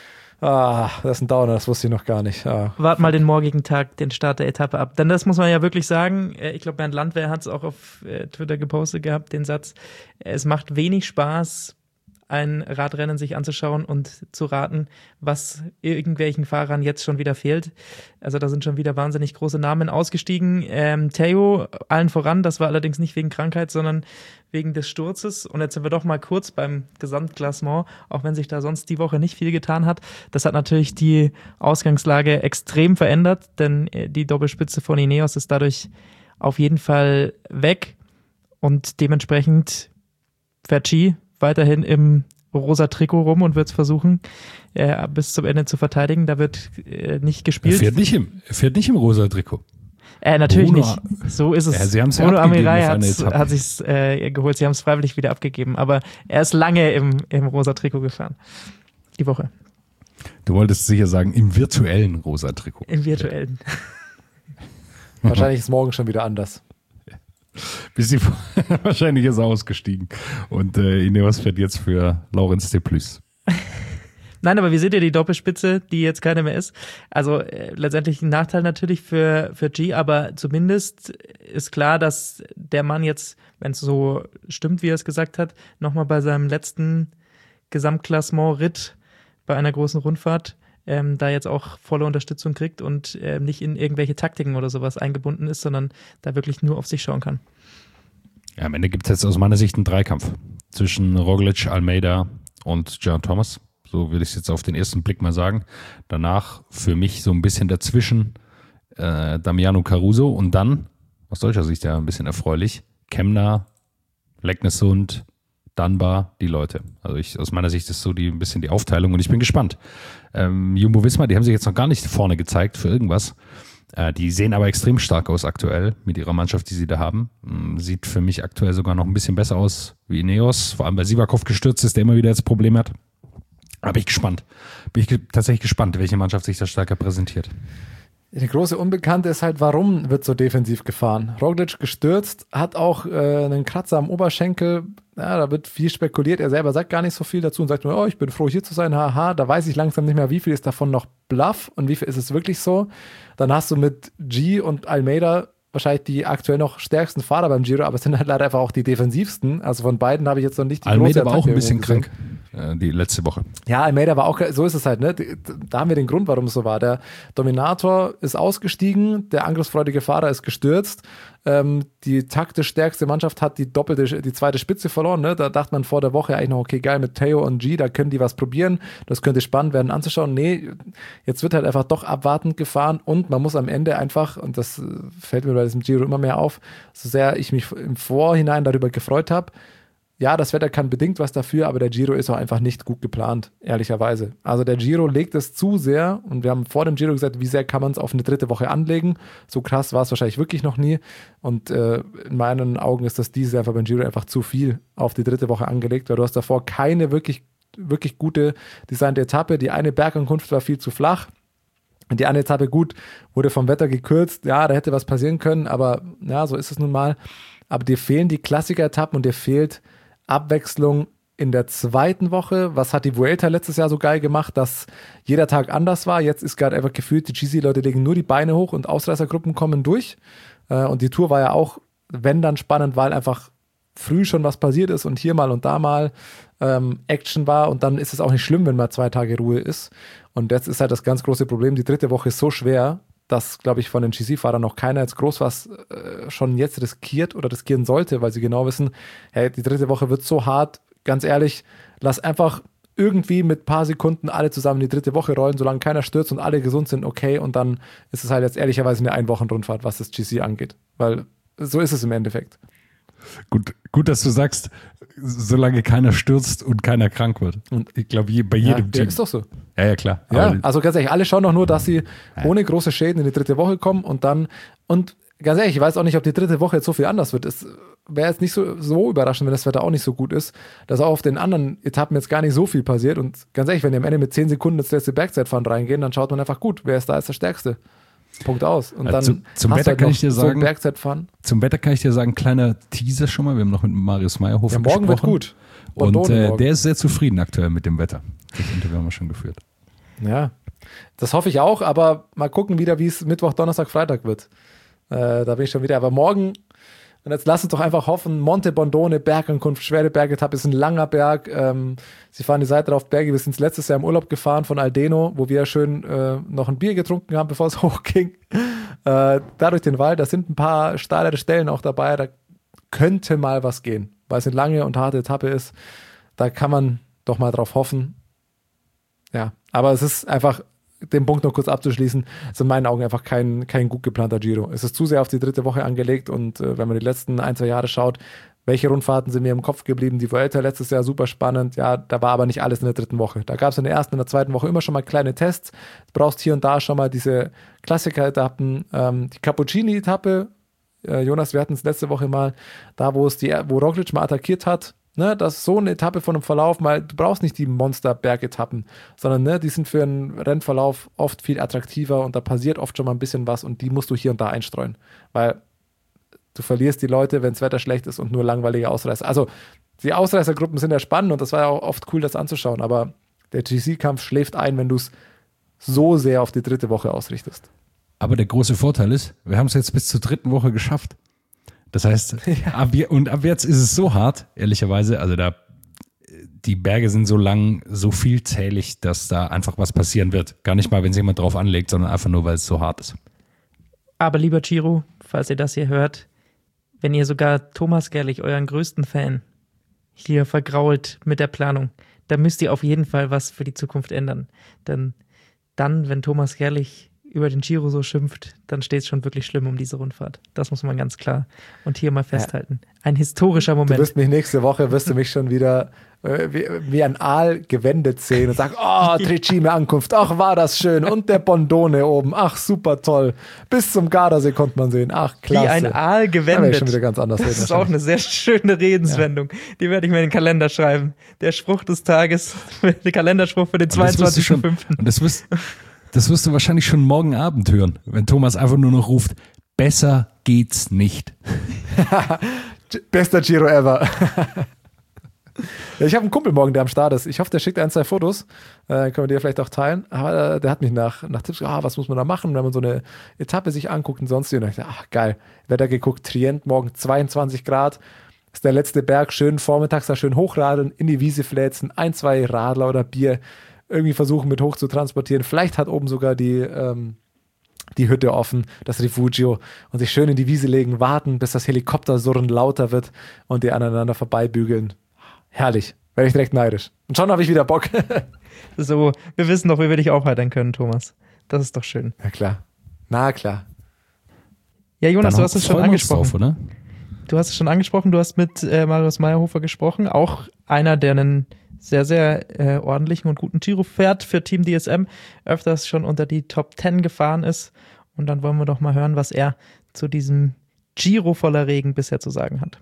ah, das ist ein Downer, das wusste ich noch gar nicht. Ah. Wart mal den morgigen Tag, den Start der Etappe ab. Denn das muss man ja wirklich sagen, äh, ich glaube, Bernd Landwehr hat es auch auf äh, Twitter gepostet gehabt, den Satz, es macht wenig Spaß, ein Radrennen sich anzuschauen und zu raten, was irgendwelchen Fahrern jetzt schon wieder fehlt. Also da sind schon wieder wahnsinnig große Namen ausgestiegen. Ähm, Theo allen voran, das war allerdings nicht wegen Krankheit, sondern wegen des Sturzes. Und jetzt sind wir doch mal kurz beim Gesamtklassement, auch wenn sich da sonst die Woche nicht viel getan hat. Das hat natürlich die Ausgangslage extrem verändert, denn die Doppelspitze von Ineos ist dadurch auf jeden Fall weg. Und dementsprechend fährt Ski weiterhin im rosa Trikot rum und wird es versuchen, äh, bis zum Ende zu verteidigen. Da wird äh, nicht gespielt. Er fährt nicht im, er fährt nicht im rosa Trikot. Äh, natürlich Bruno, nicht. So ist es. Ja, sie haben's ja Bruno abgegeben Amirai auf eine hat's, Etappe. hat sich's äh, geholt. Sie haben es freiwillig wieder abgegeben. Aber er ist lange im, im rosa Trikot gefahren. Die Woche. Du wolltest sicher sagen, im virtuellen rosa Trikot. Im virtuellen. Wahrscheinlich ist morgen schon wieder anders. Bis sie, wahrscheinlich ist er ausgestiegen. Und äh, Ineos fährt jetzt für Laurens de Plus. Nein, aber wie seht ihr die Doppelspitze, die jetzt keine mehr ist? Also äh, letztendlich ein Nachteil natürlich für, für G, aber zumindest ist klar, dass der Mann jetzt, wenn es so stimmt, wie er es gesagt hat, nochmal bei seinem letzten Gesamtklassement-Ritt bei einer großen Rundfahrt ähm, da jetzt auch volle Unterstützung kriegt und äh, nicht in irgendwelche Taktiken oder sowas eingebunden ist, sondern da wirklich nur auf sich schauen kann. Ja, am Ende gibt es jetzt aus meiner Sicht einen Dreikampf zwischen Roglic, Almeida und Geraint Thomas. So würde ich es jetzt auf den ersten Blick mal sagen. Danach für mich so ein bisschen dazwischen äh, Damiano Caruso und dann, aus deutscher Sicht ja ein bisschen erfreulich, Kemna, Leknesund, Dunbar, die Leute. Also ich, aus meiner Sicht ist so die, ein bisschen die Aufteilung und ich bin gespannt. Ähm, Jumbo-Visma, die haben sich jetzt noch gar nicht vorne gezeigt für irgendwas. Äh, die sehen aber extrem stark aus aktuell mit ihrer Mannschaft, die sie da haben. Ähm, sieht für mich aktuell sogar noch ein bisschen besser aus wie Ineos, vor allem weil Sivakov gestürzt ist, der immer wieder das Problem hat. Aber bin ich gespannt. Bin ich ge- tatsächlich gespannt, welche Mannschaft sich da stärker präsentiert. Die große Unbekannte ist halt, warum wird so defensiv gefahren? Roglic gestürzt, hat auch äh, einen Kratzer am Oberschenkel. Ja, da wird viel spekuliert. Er selber sagt gar nicht so viel dazu und sagt nur, oh, ich bin froh, hier zu sein, haha. Da weiß ich langsam nicht mehr, wie viel ist davon noch Bluff und wie viel ist es wirklich so. Dann hast du mit G und Almeida wahrscheinlich die aktuell noch stärksten Fahrer beim Giro, aber es sind halt leider einfach auch die defensivsten. Also von beiden habe ich jetzt noch nicht die Almeida große war auch ein Attacke bisschen gesehen. krank äh, die letzte Woche. Ja, Almeida war auch, so ist es halt, ne? Da haben wir den Grund, warum es so war. Der Dominator ist ausgestiegen, der angriffsfreudige Fahrer ist gestürzt. Ähm, die taktisch stärkste Mannschaft hat die doppelte, die zweite Spitze verloren. Ne? Da dachte man vor der Woche eigentlich noch, okay, geil, mit Theo und G, da können die was probieren. Das könnte spannend werden anzuschauen. Nee, jetzt wird halt einfach doch abwartend gefahren und man muss am Ende einfach, und das fällt mir bei diesem Giro immer mehr auf, so sehr ich mich im Vorhinein darüber gefreut habe, ja, das Wetter kann bedingt was dafür, aber der Giro ist auch einfach nicht gut geplant, ehrlicherweise. Also der Giro legt es zu sehr und wir haben vor dem Giro gesagt, wie sehr kann man es auf eine dritte Woche anlegen. So krass war es wahrscheinlich wirklich noch nie und äh, in meinen Augen ist das dieses Jahr beim Giro einfach zu viel auf die dritte Woche angelegt, weil du hast davor keine wirklich, wirklich gute designte Etappe. Die eine Bergankunft war viel zu flach. Die eine Etappe, gut, wurde vom Wetter gekürzt. Ja, da hätte was passieren können, aber ja, so ist es nun mal. Aber dir fehlen die Klassiker-Etappen und dir fehlt Abwechslung in der zweiten Woche. Was hat die Vuelta letztes Jahr so geil gemacht, dass jeder Tag anders war? Jetzt ist gerade einfach gefühlt, die G C-Leute legen nur die Beine hoch und Ausreißergruppen kommen durch. Und die Tour war ja auch, wenn dann spannend, weil einfach früh schon was passiert ist und hier mal und da mal ähm, Action war und dann ist es auch nicht schlimm, wenn mal zwei Tage Ruhe ist. Und jetzt ist halt das ganz große Problem, die dritte Woche ist so schwer, dass, glaube ich, von den G C-Fahrern noch keiner jetzt groß was äh, schon jetzt riskiert oder riskieren sollte, weil sie genau wissen, hey, die dritte Woche wird so hart, ganz ehrlich, lass einfach irgendwie mit ein paar Sekunden alle zusammen die dritte Woche rollen, solange keiner stürzt und alle gesund sind, okay, und dann ist es halt jetzt ehrlicherweise eine Ein-Wochen-Rundfahrt, was das G C angeht, weil so ist es im Endeffekt. Gut, gut, dass du sagst, solange keiner stürzt und keiner krank wird. Und ich glaube, je, bei jedem ja, Team. Ja, ist doch so. Ja, ja, klar. Ja, Aber also ganz ehrlich, alle schauen doch nur, dass sie ja. ohne große Schäden in die dritte Woche kommen und dann, und ganz ehrlich, ich weiß auch nicht, ob die dritte Woche jetzt so viel anders wird. Es wäre jetzt nicht so, so überraschend, wenn das Wetter auch nicht so gut ist, dass auch auf den anderen Etappen jetzt gar nicht so viel passiert. Und ganz ehrlich, wenn die am Ende mit zehn Sekunden ins letzte Bergzeitfahren reingehen, dann schaut man einfach gut, wer ist da, ist der Stärkste. Punkt aus. Und dann also zum, zum Wetter halt kann ich dir sagen, so Bergzeitfahren. Zum Wetter kann ich dir sagen, kleiner Teaser schon mal. Wir haben noch mit Marius Meyerhofer ja, morgen gesprochen. Wird gut. Und äh, der ist sehr zufrieden aktuell mit dem Wetter. Das Interview haben wir schon geführt. Ja, das hoffe ich auch, aber mal gucken wieder, wie es Mittwoch, Donnerstag, Freitag wird. Äh, da bin ich schon wieder. Aber morgen, und jetzt lass uns doch einfach hoffen, Monte Bondone, Bergankunft, schwere Bergetappe, ist ein langer Berg. Ähm, sie fahren die Seite auf Berge. Wir sind letztes Jahr im Urlaub gefahren von Aldeno, wo wir schön äh, noch ein Bier getrunken haben, bevor es hochging. Äh, da durch den Wald, da sind ein paar steilere Stellen auch dabei. Da könnte mal was gehen, weil es eine lange und harte Etappe ist. Da kann man doch mal drauf hoffen. Ja, aber es ist einfach, den Punkt noch kurz abzuschließen, ist in meinen Augen einfach kein, kein gut geplanter Giro. Es ist zu sehr auf die dritte Woche angelegt und äh, wenn man die letzten ein, zwei Jahre schaut, welche Rundfahrten sind mir im Kopf geblieben? Die Vuelta letztes Jahr super spannend, ja, da war aber nicht alles in der dritten Woche. Da gab es in der ersten und der zweiten Woche immer schon mal kleine Tests. Du brauchst hier und da schon mal diese Klassiker-Etappen. Ähm, die Cappuccini-Etappe, äh, Jonas, wir hatten es letzte Woche mal, da wo es die, wo Roglic mal attackiert hat, Ne, das ist so eine Etappe von einem Verlauf, mal, du brauchst nicht die Monster-Bergetappen, sondern ne, die sind für einen Rennverlauf oft viel attraktiver und da passiert oft schon mal ein bisschen was und die musst du hier und da einstreuen, weil du verlierst die Leute, wenn das Wetter schlecht ist und nur langweilige Ausreißer. Also die Ausreißergruppen sind ja spannend und das war ja auch oft cool, das anzuschauen, aber der G C-Kampf schläft ein, wenn du es so sehr auf die dritte Woche ausrichtest. Aber der große Vorteil ist, wir haben es jetzt bis zur dritten Woche geschafft. Das heißt, ja. ab, und ab jetzt ist es so hart, ehrlicherweise, also da, die Berge sind so lang, so vielzählig, dass da einfach was passieren wird. Gar nicht mal, wenn sich jemand drauf anlegt, sondern einfach nur, weil es so hart ist. Aber lieber Giro, falls ihr das hier hört, wenn ihr sogar Thomas Gerlich, euren größten Fan, hier vergrault mit der Planung, dann müsst ihr auf jeden Fall was für die Zukunft ändern. Denn dann, wenn Thomas Gerlich über den Giro so schimpft, dann steht es schon wirklich schlimm um diese Rundfahrt. Das muss man ganz klar und hier mal festhalten. Ein historischer Moment. Du wirst mich nächste Woche, wirst du mich schon wieder äh, wie, wie ein Aal gewendet sehen und sagen, oh, Trecime Ankunft, ach, war das schön. Und der Bondone oben, ach, super toll. Bis zum Gardasee konnte man sehen, ach, klasse. Wie ein Aal gewendet. Ja, schon wieder ganz anders das ist auch eine sehr schöne Redenswendung. Ja. Die werde ich mir in den Kalender schreiben. Der Spruch des Tages, der Kalenderspruch für den zweiundzwanzigsten fünften Und das wirst Das wirst du wahrscheinlich schon morgen Abend hören, wenn Thomas einfach nur noch ruft, besser geht's nicht. Bester Giro ever. Ja, ich habe einen Kumpel morgen, der am Start ist. Ich hoffe, der schickt ein, zwei Fotos. Äh, können wir dir vielleicht auch teilen. Aber äh, der hat mich nach, nach Tipps gefragt, ah, was muss man da machen, wenn man so eine Etappe sich anguckt und sonst. Und ich dachte, ach geil, Wetter geguckt, Trient, morgen zweiundzwanzig Grad. Ist der letzte Berg, schön vormittags da schön hochradeln, in die Wiese fläzen, ein, zwei Radler oder Bier irgendwie versuchen mit hoch zu transportieren. Vielleicht hat oben sogar die, ähm, die Hütte offen, das Rifugio, und sich schön in die Wiese legen, warten, bis das Helikoptersurren lauter wird und die aneinander vorbeibügeln. Herrlich. Werde ich direkt neidisch. Und schon habe ich wieder Bock. So, wir wissen doch, wie wir dich aufheitern können, Thomas. Das ist doch schön. Na klar. Na klar. Ja, Jonas, du hast es schon angesprochen. Drauf, oder? Du hast es schon angesprochen, du hast mit äh, Marius Meyerhofer gesprochen, auch einer, der einen sehr, sehr äh, ordentlichen und guten Giro fährt für Team D S M, öfters schon unter die Top Ten gefahren ist. Und dann wollen wir doch mal hören, was er zu diesem Giro voller Regen bisher zu sagen hat.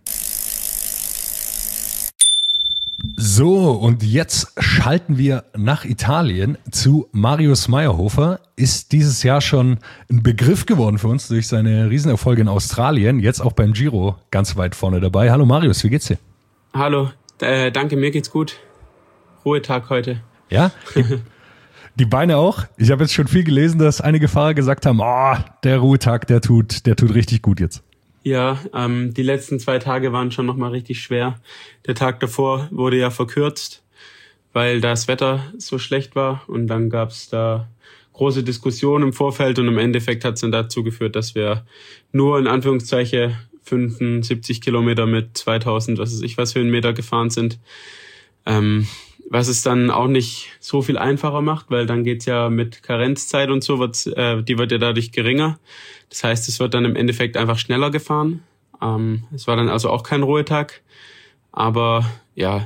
So, und jetzt schalten wir nach Italien zu Marius Meyerhofer. Ist dieses Jahr schon ein Begriff geworden für uns durch seine Riesenerfolge in Australien. Jetzt auch beim Giro ganz weit vorne dabei. Hallo Marius, wie geht's dir? Hallo, äh, danke, mir geht's gut. Ruhetag heute. Ja? Die, die Beine auch? Ich habe jetzt schon viel gelesen, dass einige Fahrer gesagt haben, oh, der Ruhetag, der tut, der tut richtig gut jetzt. Ja, ähm, die letzten zwei Tage waren schon nochmal richtig schwer. Der Tag davor wurde ja verkürzt, weil das Wetter so schlecht war. Und dann gab's da große Diskussionen im Vorfeld und im Endeffekt hat's dann dazu geführt, dass wir nur in Anführungszeichen fünfundsiebzig Kilometer mit zweitausend, was weiß ich, was für einen Meter gefahren sind. Ähm, was es dann auch nicht so viel einfacher macht, weil dann geht's ja mit Karenzzeit und so, wird, äh, die wird ja dadurch geringer. Das heißt, es wird dann im Endeffekt einfach schneller gefahren. Ähm, es war dann also auch kein Ruhetag. Aber ja,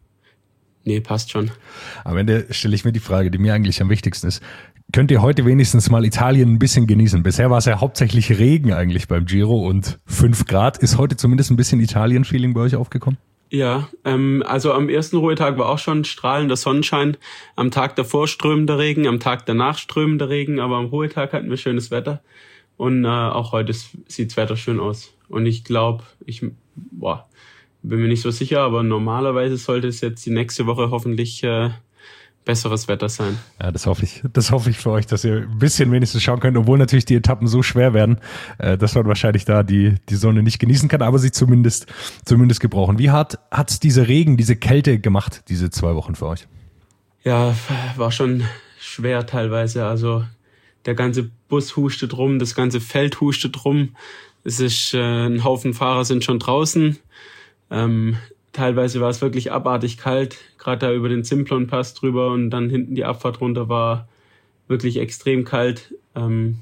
nee, passt schon. Am Ende stelle ich mir die Frage, die mir eigentlich am wichtigsten ist. Könnt ihr heute wenigstens mal Italien ein bisschen genießen? Bisher war es ja hauptsächlich Regen eigentlich beim Giro und fünf Grad. Ist heute zumindest ein bisschen Italien-Feeling bei euch aufgekommen? Ja, ähm, also am ersten Ruhetag war auch schon strahlender Sonnenschein. Am Tag davor strömender Regen, am Tag danach strömender Regen. Aber am Ruhetag hatten wir schönes Wetter. Und äh, auch heute sieht das Wetter schön aus. Und ich glaube, ich boah, bin mir nicht so sicher, aber normalerweise sollte es jetzt die nächste Woche hoffentlich äh, besseres Wetter sein. Ja, das hoffe ich. Das hoffe ich für euch, dass ihr ein bisschen wenigstens schauen könnt, obwohl natürlich die Etappen so schwer werden, äh, dass man wahrscheinlich da die die Sonne nicht genießen kann, aber sie zumindest zumindest gebrauchen. Wie hart hat's diese Regen, diese Kälte gemacht, diese zwei Wochen für euch? Ja, war schon schwer teilweise. Also der ganze Bus hustet rum, das ganze Feld hustet rum. Es ist äh, ein Haufen Fahrer sind schon draußen. Ähm, teilweise war es wirklich abartig kalt, gerade da über den Simplon-Pass drüber und dann hinten die Abfahrt runter war wirklich extrem kalt. Ähm,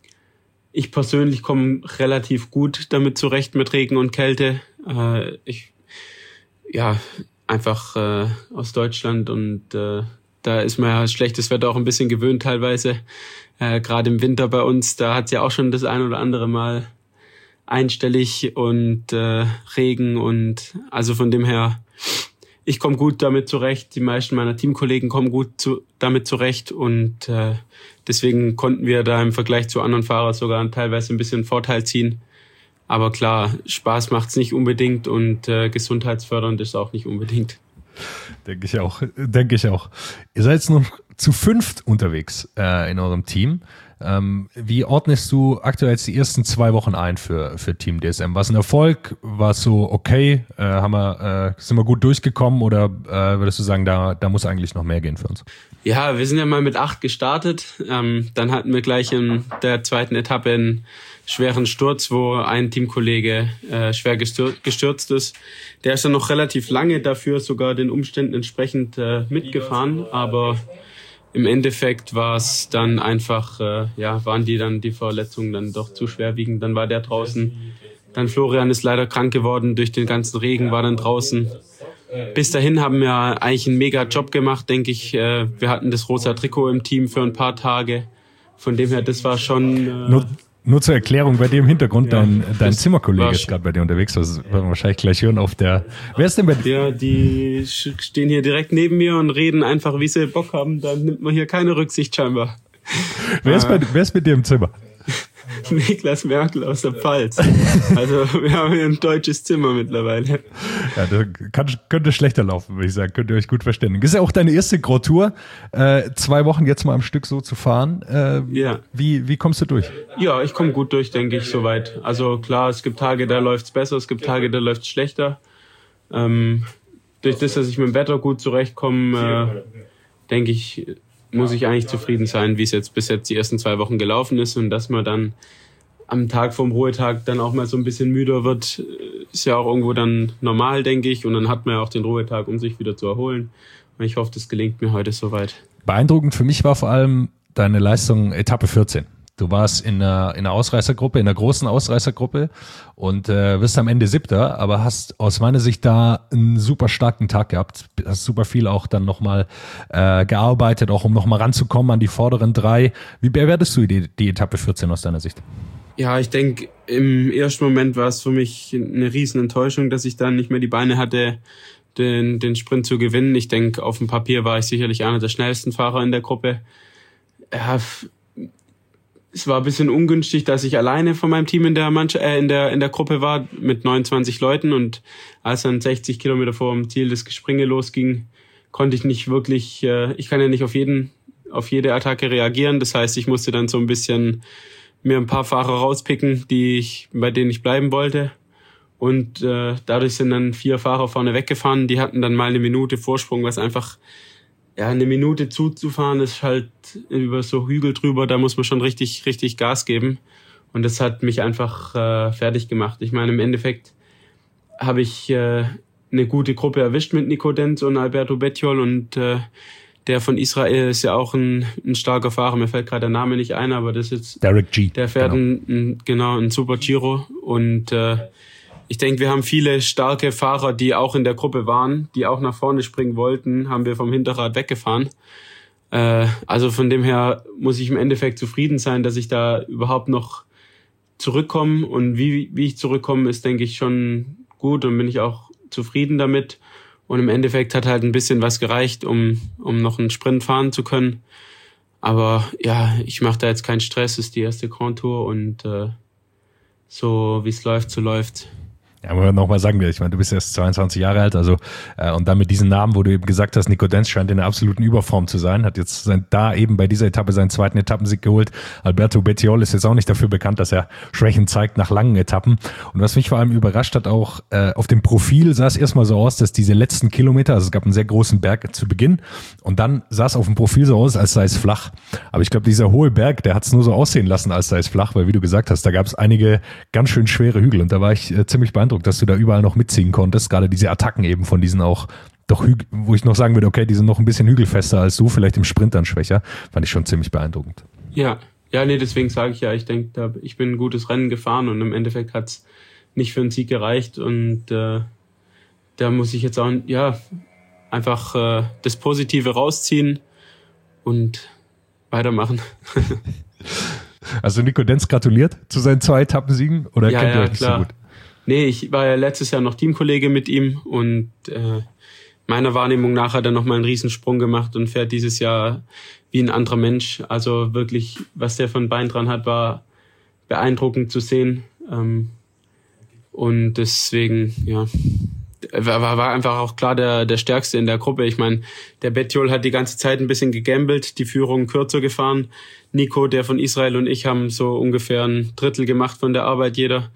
ich persönlich komme relativ gut damit zurecht mit Regen und Kälte. Äh, ich ja einfach äh, aus Deutschland und äh, da ist man ja schlechtes Wetter auch ein bisschen gewöhnt teilweise. Äh, gerade im Winter bei uns, da hat es ja auch schon das ein oder andere Mal einstellig und äh, Regen und also von dem her, ich komme gut damit zurecht. Die meisten meiner Teamkollegen kommen gut zu, damit zurecht und äh, deswegen konnten wir da im Vergleich zu anderen Fahrern sogar teilweise ein bisschen Vorteil ziehen. Aber klar, Spaß macht's nicht unbedingt und äh, gesundheitsfördernd ist auch nicht unbedingt. Denke ich auch, denke ich auch. Ihr seid jetzt noch zu fünft unterwegs äh, in eurem Team. Ähm, wie ordnest du aktuell jetzt die ersten zwei Wochen ein für, für Team D S M? War es ein Erfolg? War es so okay? Äh, haben wir, äh, sind wir gut durchgekommen oder äh, würdest du sagen, da, da muss eigentlich noch mehr gehen für uns? Ja, wir sind ja mal mit acht gestartet. Ähm, dann hatten wir gleich in der zweiten Etappe einen schweren Sturz, wo ein Teamkollege äh, schwer gestürzt, gestürzt ist. Der ist dann noch relativ lange dafür sogar den Umständen entsprechend äh, mitgefahren, aber im Endeffekt war es dann einfach, äh, ja, waren die dann die Verletzungen dann doch zu schwerwiegend. Dann war der draußen. Dann Florian ist leider krank geworden durch den ganzen Regen, war dann draußen. Bis dahin haben wir eigentlich einen mega Job gemacht, denke ich. Äh, wir hatten das rosa Trikot im Team für ein paar Tage. Von dem her, das war schon... Äh, Nur, nur zur Erklärung, bei dir im Hintergrund, Ja, dein, dein das Zimmerkollege war ist gerade bei dir unterwegs. Das werden wir wahrscheinlich gleich hören auf der... Wer ist denn bei dir? Ja, die sch- stehen hier direkt neben mir und reden einfach, wie sie Bock haben. Da nimmt man hier keine Rücksicht scheinbar. Wer ist, bei, wer ist mit dir im Zimmer? Niklas Merkel aus der Pfalz. Also wir haben hier ein deutsches Zimmer mittlerweile. Ja, das kann, könnte schlechter laufen, würde ich sagen. Könnt ihr euch gut verständigen. Das ist ja auch deine erste Grand Tour. Äh, zwei Wochen jetzt mal am Stück so zu fahren. Äh, Ja. Wie, wie kommst du durch? Ja, ich komme gut durch, denke ich, soweit. Also klar, es gibt Tage, da läuft's besser, es gibt Tage, da läuft's schlechter. Ähm, durch das, dass ich mit dem Wetter gut zurechtkomme, äh, denke ich, muss ich eigentlich zufrieden sein, wie es jetzt bis jetzt die ersten zwei Wochen gelaufen ist. Und dass man dann am Tag vom Ruhetag dann auch mal so ein bisschen müder wird, ist ja auch irgendwo dann normal, denke ich. Und dann hat man ja auch den Ruhetag, um sich wieder zu erholen. Und ich hoffe, das gelingt mir heute soweit. Beeindruckend für mich war vor allem deine Leistung Etappe vierzehn. Du warst in einer, in einer Ausreißergruppe, in einer großen Ausreißergruppe und äh, wirst am Ende Siebter, aber hast aus meiner Sicht da einen super starken Tag gehabt. Hast super viel auch dann nochmal äh, gearbeitet, auch um nochmal ranzukommen an die vorderen drei. Wie bewertest du die, die Etappe vierzehn aus deiner Sicht? Ja, ich denke, im ersten Moment war es für mich eine riesen Enttäuschung, dass ich dann nicht mehr die Beine hatte, den, den Sprint zu gewinnen. Ich denke, auf dem Papier war ich sicherlich einer der schnellsten Fahrer in der Gruppe. Ja, es war ein bisschen ungünstig, dass ich alleine von meinem Team in der Mannschaft, äh, in der in der Gruppe war mit neunundzwanzig Leuten und als dann sechzig Kilometer vor dem Ziel das Gespringe losging, konnte ich nicht wirklich, äh, ich kann ja nicht auf jeden auf jede Attacke reagieren. Das heißt, ich musste dann so ein bisschen mir ein paar Fahrer rauspicken, die ich bei denen ich bleiben wollte. Und äh, dadurch sind dann vier Fahrer vorne weggefahren. Die hatten dann mal eine Minute Vorsprung, was einfach ja, eine Minute zuzufahren ist halt über so Hügel drüber, da muss man schon richtig, richtig Gas geben. Und das hat mich einfach äh, fertig gemacht. Ich meine, im Endeffekt habe ich äh, eine gute Gruppe erwischt mit Nico Denz und Alberto Bettiol und äh, der von Israel ist ja auch ein, ein starker Fahrer. Mir fällt gerade der Name nicht ein, aber das ist jetzt Derek G. Der fährt genau. Ein, ein, genau ein super Giro und äh, ich denke, wir haben viele starke Fahrer, die auch in der Gruppe waren, die auch nach vorne springen wollten, haben wir vom Hinterrad weggefahren. Äh, also von dem her muss ich im Endeffekt zufrieden sein, dass ich da überhaupt noch zurückkomme. Und wie, wie ich zurückkomme, ist, denke ich, schon gut und bin ich auch zufrieden damit. Und im Endeffekt hat halt ein bisschen was gereicht, um, um noch einen Sprint fahren zu können. Aber ja, ich mache da jetzt keinen Stress, es ist die erste Grand Tour und äh, so wie es läuft, so läuft's. Ja, aber nochmal sagen wir, ich meine, du bist erst zweiundzwanzig Jahre alt, also äh, und dann mit diesen Namen, wo du eben gesagt hast, Nico Denz scheint in der absoluten Überform zu sein, hat jetzt sein, da eben bei dieser Etappe seinen zweiten Etappensieg geholt. Alberto Bettiol ist jetzt auch nicht dafür bekannt, dass er Schwächen zeigt nach langen Etappen. Und was mich vor allem überrascht hat, auch äh, auf dem Profil sah es erstmal so aus, dass diese letzten Kilometer, also es gab einen sehr großen Berg zu Beginn und dann sah es auf dem Profil so aus, als sei es flach. Aber ich glaube, dieser hohe Berg, der hat es nur so aussehen lassen, als sei es flach, weil wie du gesagt hast, da gab es einige ganz schön schwere Hügel und da war ich äh, ziemlich beeindruckt, dass du da überall noch mitziehen konntest, gerade diese Attacken eben von diesen auch doch Hügel, wo ich noch sagen würde, okay, die sind noch ein bisschen hügelfester als du, vielleicht im Sprint dann schwächer, fand ich schon ziemlich beeindruckend. Ja, ja, nee, deswegen sage ich ja, ich denke, da, ich bin ein gutes Rennen gefahren und im Endeffekt hat's nicht für einen Sieg gereicht und äh, da muss ich jetzt auch, ja, einfach äh, das Positive rausziehen und weitermachen. Also Nico Denz gratuliert zu seinen zwei Etappensiegen oder ja, kennt ihr ja, euch nicht klar. so gut? Nee, ich war ja letztes Jahr noch Teamkollege mit ihm und äh, meiner Wahrnehmung nach hat er nochmal einen Riesensprung gemacht und fährt dieses Jahr wie ein anderer Mensch. Also wirklich, was der für ein Bein dran hat, war beeindruckend zu sehen. Ähm, und deswegen, ja, war, war einfach auch klar der, der Stärkste in der Gruppe. Ich meine, der Bettiol hat die ganze Zeit ein bisschen gegambelt, die Führung kürzer gefahren. Nico, der von Israel und ich haben so ungefähr ein Drittel gemacht von der Arbeit jeder.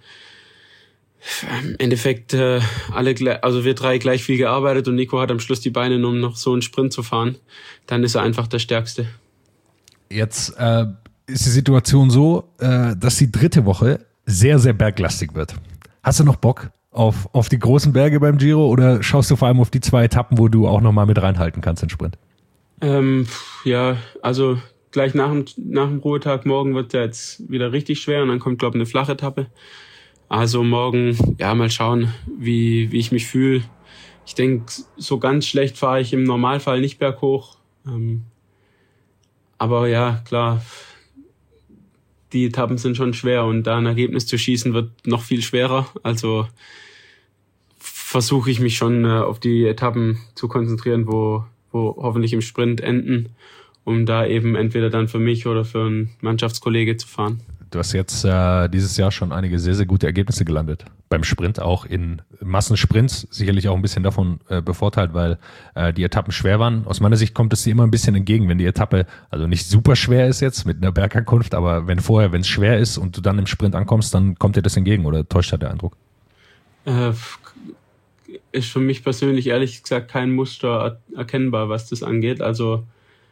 Im Endeffekt äh, alle, also wir drei gleich viel gearbeitet und Nico hat am Schluss die Beine, um noch so einen Sprint zu fahren. Dann ist er einfach der Stärkste. Jetzt äh, ist die Situation so, äh, dass die dritte Woche sehr, sehr berglastig wird. Hast du noch Bock auf, auf die großen Berge beim Giro oder schaust du vor allem auf die zwei Etappen, wo du auch nochmal mit reinhalten kannst in Sprint? Ähm, ja, also gleich nach dem, nach dem Ruhetag morgen wird ja jetzt wieder richtig schwer und dann kommt, glaube ich, eine flache Etappe. Also morgen, ja, mal schauen, wie, wie ich mich fühle. Ich denke, so ganz schlecht fahre ich im Normalfall nicht berghoch. Ähm, aber ja, klar, die Etappen sind schon schwer und da ein Ergebnis zu schießen wird noch viel schwerer. Also versuche ich mich schon äh, auf die Etappen zu konzentrieren, wo, wo hoffentlich im Sprint enden, um da eben entweder dann für mich oder für einen Mannschaftskollege zu fahren. Du hast jetzt äh, dieses Jahr schon einige sehr, sehr gute Ergebnisse gelandet. Beim Sprint auch in Massensprints, sicherlich auch ein bisschen davon äh, bevorteilt, weil äh, die Etappen schwer waren. Aus meiner Sicht kommt es dir immer ein bisschen entgegen, wenn die Etappe also nicht super schwer ist jetzt mit einer Bergankunft, aber wenn vorher, wenn es schwer ist und du dann im Sprint ankommst, dann kommt dir das entgegen oder täuscht da der Eindruck? Äh, ist für mich persönlich ehrlich gesagt kein Muster erkennbar, was das angeht. Also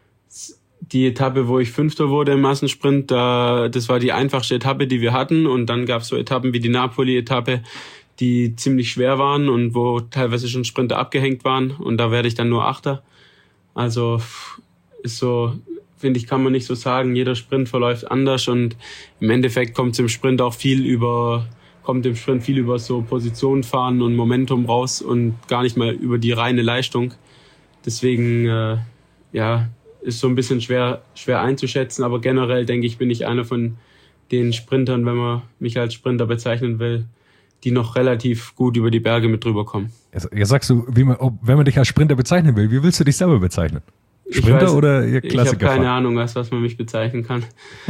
die Etappe, wo ich Fünfter wurde im Massensprint, da, das war die einfachste Etappe, die wir hatten. Und dann gab es so Etappen wie die Napoli-Etappe, die ziemlich schwer waren und wo teilweise schon Sprinter abgehängt waren. Und da werde ich dann nur Achter. Also ist so, finde ich, kann man nicht so sagen. Jeder Sprint verläuft anders und im Endeffekt kommt es im Sprint auch viel über, kommt im Sprint viel über so Position fahren und Momentum raus und gar nicht mal über die reine Leistung. Deswegen, äh, ja, ist so ein bisschen schwer, schwer einzuschätzen, aber generell denke ich, bin ich einer von den Sprintern, wenn man mich als Sprinter bezeichnen will, die noch relativ gut über die Berge mit drüber kommen. Jetzt, jetzt sagst du, wie man, ob, wenn man dich als Sprinter bezeichnen will, wie willst du dich selber bezeichnen? Sprinter weiß, oder ihr Klassiker? Ich habe keine Ahnung, was, was man mich bezeichnen kann.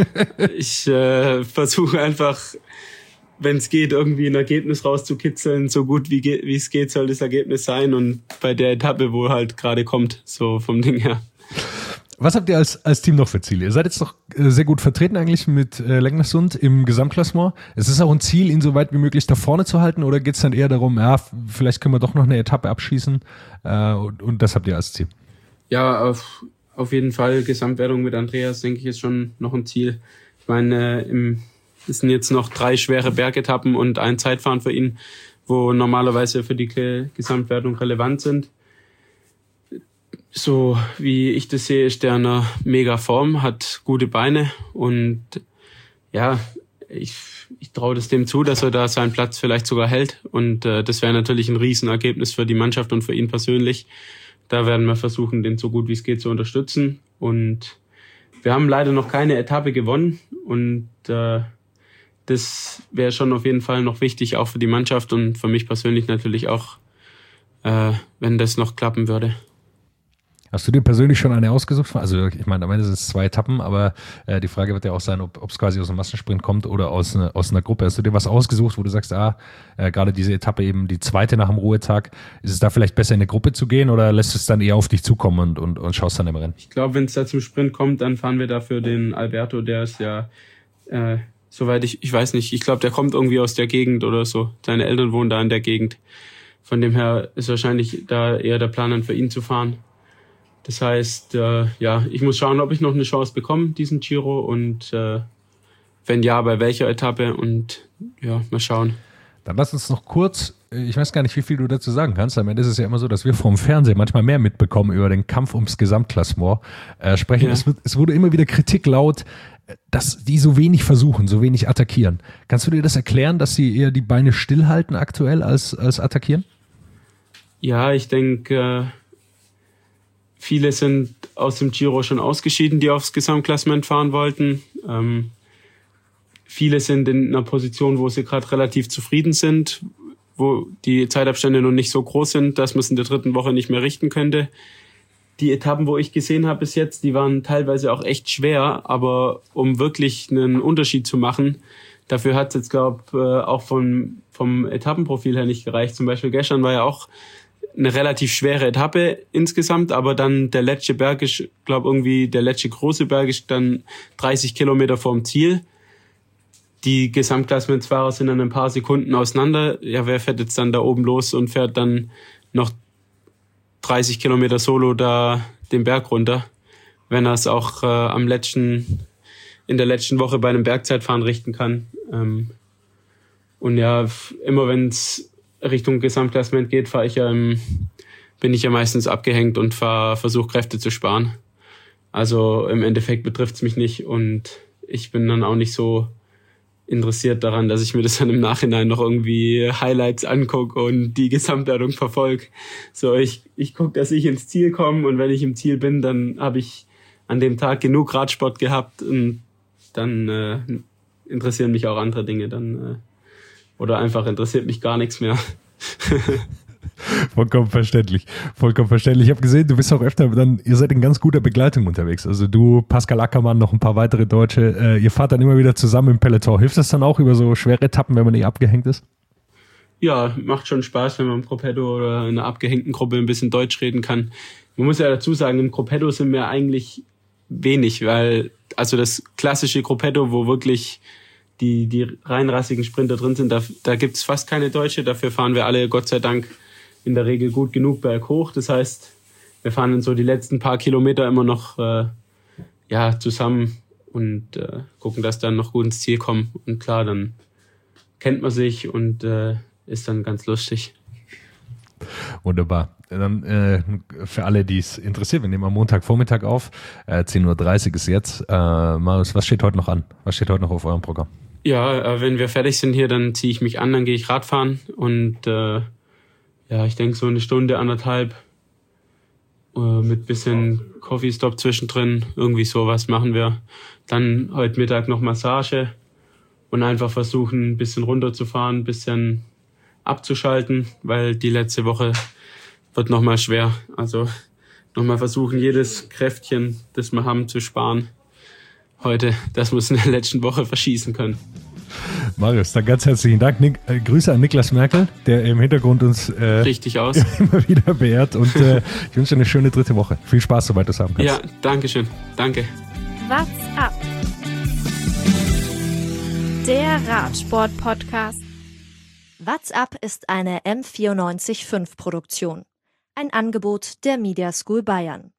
ich äh, versuche einfach, wenn es geht, irgendwie ein Ergebnis rauszukitzeln. So gut wie ge- wie es geht, soll das Ergebnis sein und bei der Etappe, wo halt gerade kommt, so vom Ding her. Was habt ihr als, als Team noch für Ziele? Ihr seid jetzt doch sehr gut vertreten eigentlich mit äh, Lengnersund im Gesamtklassement. Es ist auch ein Ziel, ihn so weit wie möglich da vorne zu halten oder geht es dann eher darum, ja, vielleicht können wir doch noch eine Etappe abschießen äh, und, und das habt ihr als Ziel? Ja, auf, auf jeden Fall Gesamtwertung mit Andreas, denke ich, ist schon noch ein Ziel. Ich meine, äh, im, es sind jetzt noch drei schwere Bergetappen und ein Zeitfahren für ihn, wo normalerweise für die Gesamtwertung relevant sind. So wie ich das sehe, ist der in einer mega Form, hat gute Beine und ja, ich, ich traue das dem zu, dass er da seinen Platz vielleicht sogar hält und äh, das wäre natürlich ein Riesenergebnis für die Mannschaft und für ihn persönlich. Da werden wir versuchen, den so gut wie es geht zu unterstützen und wir haben leider noch keine Etappe gewonnen und äh, das wäre schon auf jeden Fall noch wichtig, auch für die Mannschaft und für mich persönlich natürlich auch, äh, wenn das noch klappen würde. Hast du dir persönlich schon eine ausgesucht? Also ich meine, am Ende sind es zwei Etappen, aber äh, die Frage wird ja auch sein, ob es quasi aus einem Massensprint kommt oder aus, eine, aus einer Gruppe. Hast du dir was ausgesucht, wo du sagst, ah, äh, gerade diese Etappe eben die zweite nach dem Ruhetag, ist es da vielleicht besser in eine Gruppe zu gehen oder lässt es dann eher auf dich zukommen und, und, und schaust dann im Rennen? Ich glaube, wenn es da zum Sprint kommt, dann fahren wir dafür den Alberto, der ist ja, äh, soweit ich, ich weiß nicht, ich glaube, der kommt irgendwie aus der Gegend oder so. Seine Eltern wohnen da in der Gegend. Von dem her ist wahrscheinlich da eher der Plan, dann für ihn zu fahren. Das heißt, äh, ja, ich muss schauen, ob ich noch eine Chance bekomme, diesen Giro und äh, wenn ja, bei welcher Etappe und ja, mal schauen. Dann lass uns noch kurz, ich weiß gar nicht, wie viel du dazu sagen kannst. Am Ende ist es ja immer so, dass wir vom Fernsehen manchmal mehr mitbekommen über den Kampf ums Gesamtklassement äh, sprechen. Ja. Es, wird, es wurde immer wieder Kritik laut, dass die so wenig versuchen, so wenig attackieren. Kannst du dir das erklären, dass sie eher die Beine stillhalten aktuell als, als attackieren? Ja, ich denke, äh, viele sind aus dem Giro schon ausgeschieden, die aufs Gesamtklassement fahren wollten. Ähm, viele sind in einer Position, wo sie gerade relativ zufrieden sind, wo die Zeitabstände noch nicht so groß sind, dass man es in der dritten Woche nicht mehr richten könnte. Die Etappen, wo ich gesehen habe bis jetzt, die waren teilweise auch echt schwer, aber um wirklich einen Unterschied zu machen, dafür hat es jetzt, glaube ich, auch vom, vom Etappenprofil her nicht gereicht. Zum Beispiel gestern war ja auch eine relativ schwere Etappe insgesamt, aber dann der letzte Berg ist, glaube irgendwie der letzte große Berg ist dann dreißig Kilometer vorm Ziel. Die Gesamtklassementsfahrer sind dann ein paar Sekunden auseinander. Ja, wer fährt jetzt dann da oben los und fährt dann noch dreißig Kilometer solo da den Berg runter, wenn er es auch äh, am letzten, in der letzten Woche bei einem Bergzeitfahren richten kann. Ähm, und ja, immer wenn es Richtung Gesamtklassement geht, fahre ich ja im, bin ich ja meistens abgehängt und versuche Kräfte zu sparen. Also im Endeffekt betrifft es mich nicht und ich bin dann auch nicht so interessiert daran, dass ich mir das dann im Nachhinein noch irgendwie Highlights angucke und die Gesamtwertung verfolge. So, ich, ich gucke, dass ich ins Ziel komme und wenn ich im Ziel bin, dann habe ich an dem Tag genug Radsport gehabt und dann äh, interessieren mich auch andere Dinge dann äh, oder einfach interessiert mich gar nichts mehr. Vollkommen verständlich. Vollkommen verständlich. Ich habe gesehen, du bist auch öfter dann, ihr seid in ganz guter Begleitung unterwegs. Also du, Pascal Ackermann, noch ein paar weitere Deutsche. Äh, ihr fahrt dann immer wieder zusammen im Peloton. Hilft das dann auch über so schwere Etappen, wenn man nicht abgehängt ist? Ja, macht schon Spaß, wenn man im Gruppetto oder in einer abgehängten Gruppe ein bisschen Deutsch reden kann. Man muss ja dazu sagen, im Gruppetto sind wir eigentlich wenig, weil also das klassische Gruppetto, wo wirklich die die reinrassigen Sprinter drin sind, da, da gibt's fast keine Deutsche. Dafür fahren wir alle, Gott sei Dank, in der Regel gut genug berghoch. Das heißt, wir fahren dann so die letzten paar Kilometer immer noch äh, ja zusammen und äh, gucken, dass dann noch gut ins Ziel kommen. Und klar, dann kennt man sich und äh, ist dann ganz lustig. Wunderbar. Dann äh, für alle, die es interessiert, wir nehmen am Montagvormittag auf. Äh, zehn Uhr dreißig ist jetzt. Äh, Marius, was steht heute noch an? Was steht heute noch auf eurem Programm? Ja, äh, wenn wir fertig sind hier, dann ziehe ich mich an, dann gehe ich Radfahren und äh, ja, ich denke so eine Stunde, anderthalb äh, mit bisschen Coffee-Stop zwischendrin, irgendwie sowas machen wir. Dann heute Mittag noch Massage und einfach versuchen, ein bisschen runterzufahren, ein bisschen abzuschalten, weil die letzte Woche wird nochmal schwer. Also nochmal versuchen, jedes Kräftchen, das wir haben, zu sparen. Heute, dass wir es in der letzten Woche verschießen können. Marius, dann ganz herzlichen Dank. Nick, äh, Grüße an Niklas Merkel, der im Hintergrund uns äh, richtig aus. immer wieder beehrt. Und äh, ich wünsche dir eine schöne dritte Woche. Viel Spaß, soweit du es haben kannst. Ja, danke schön. Danke. What's up? Der Radsport-Podcast. What's up ist eine M vierundneunzig Komma fünf Produktion. Ein Angebot der Media School Bayern.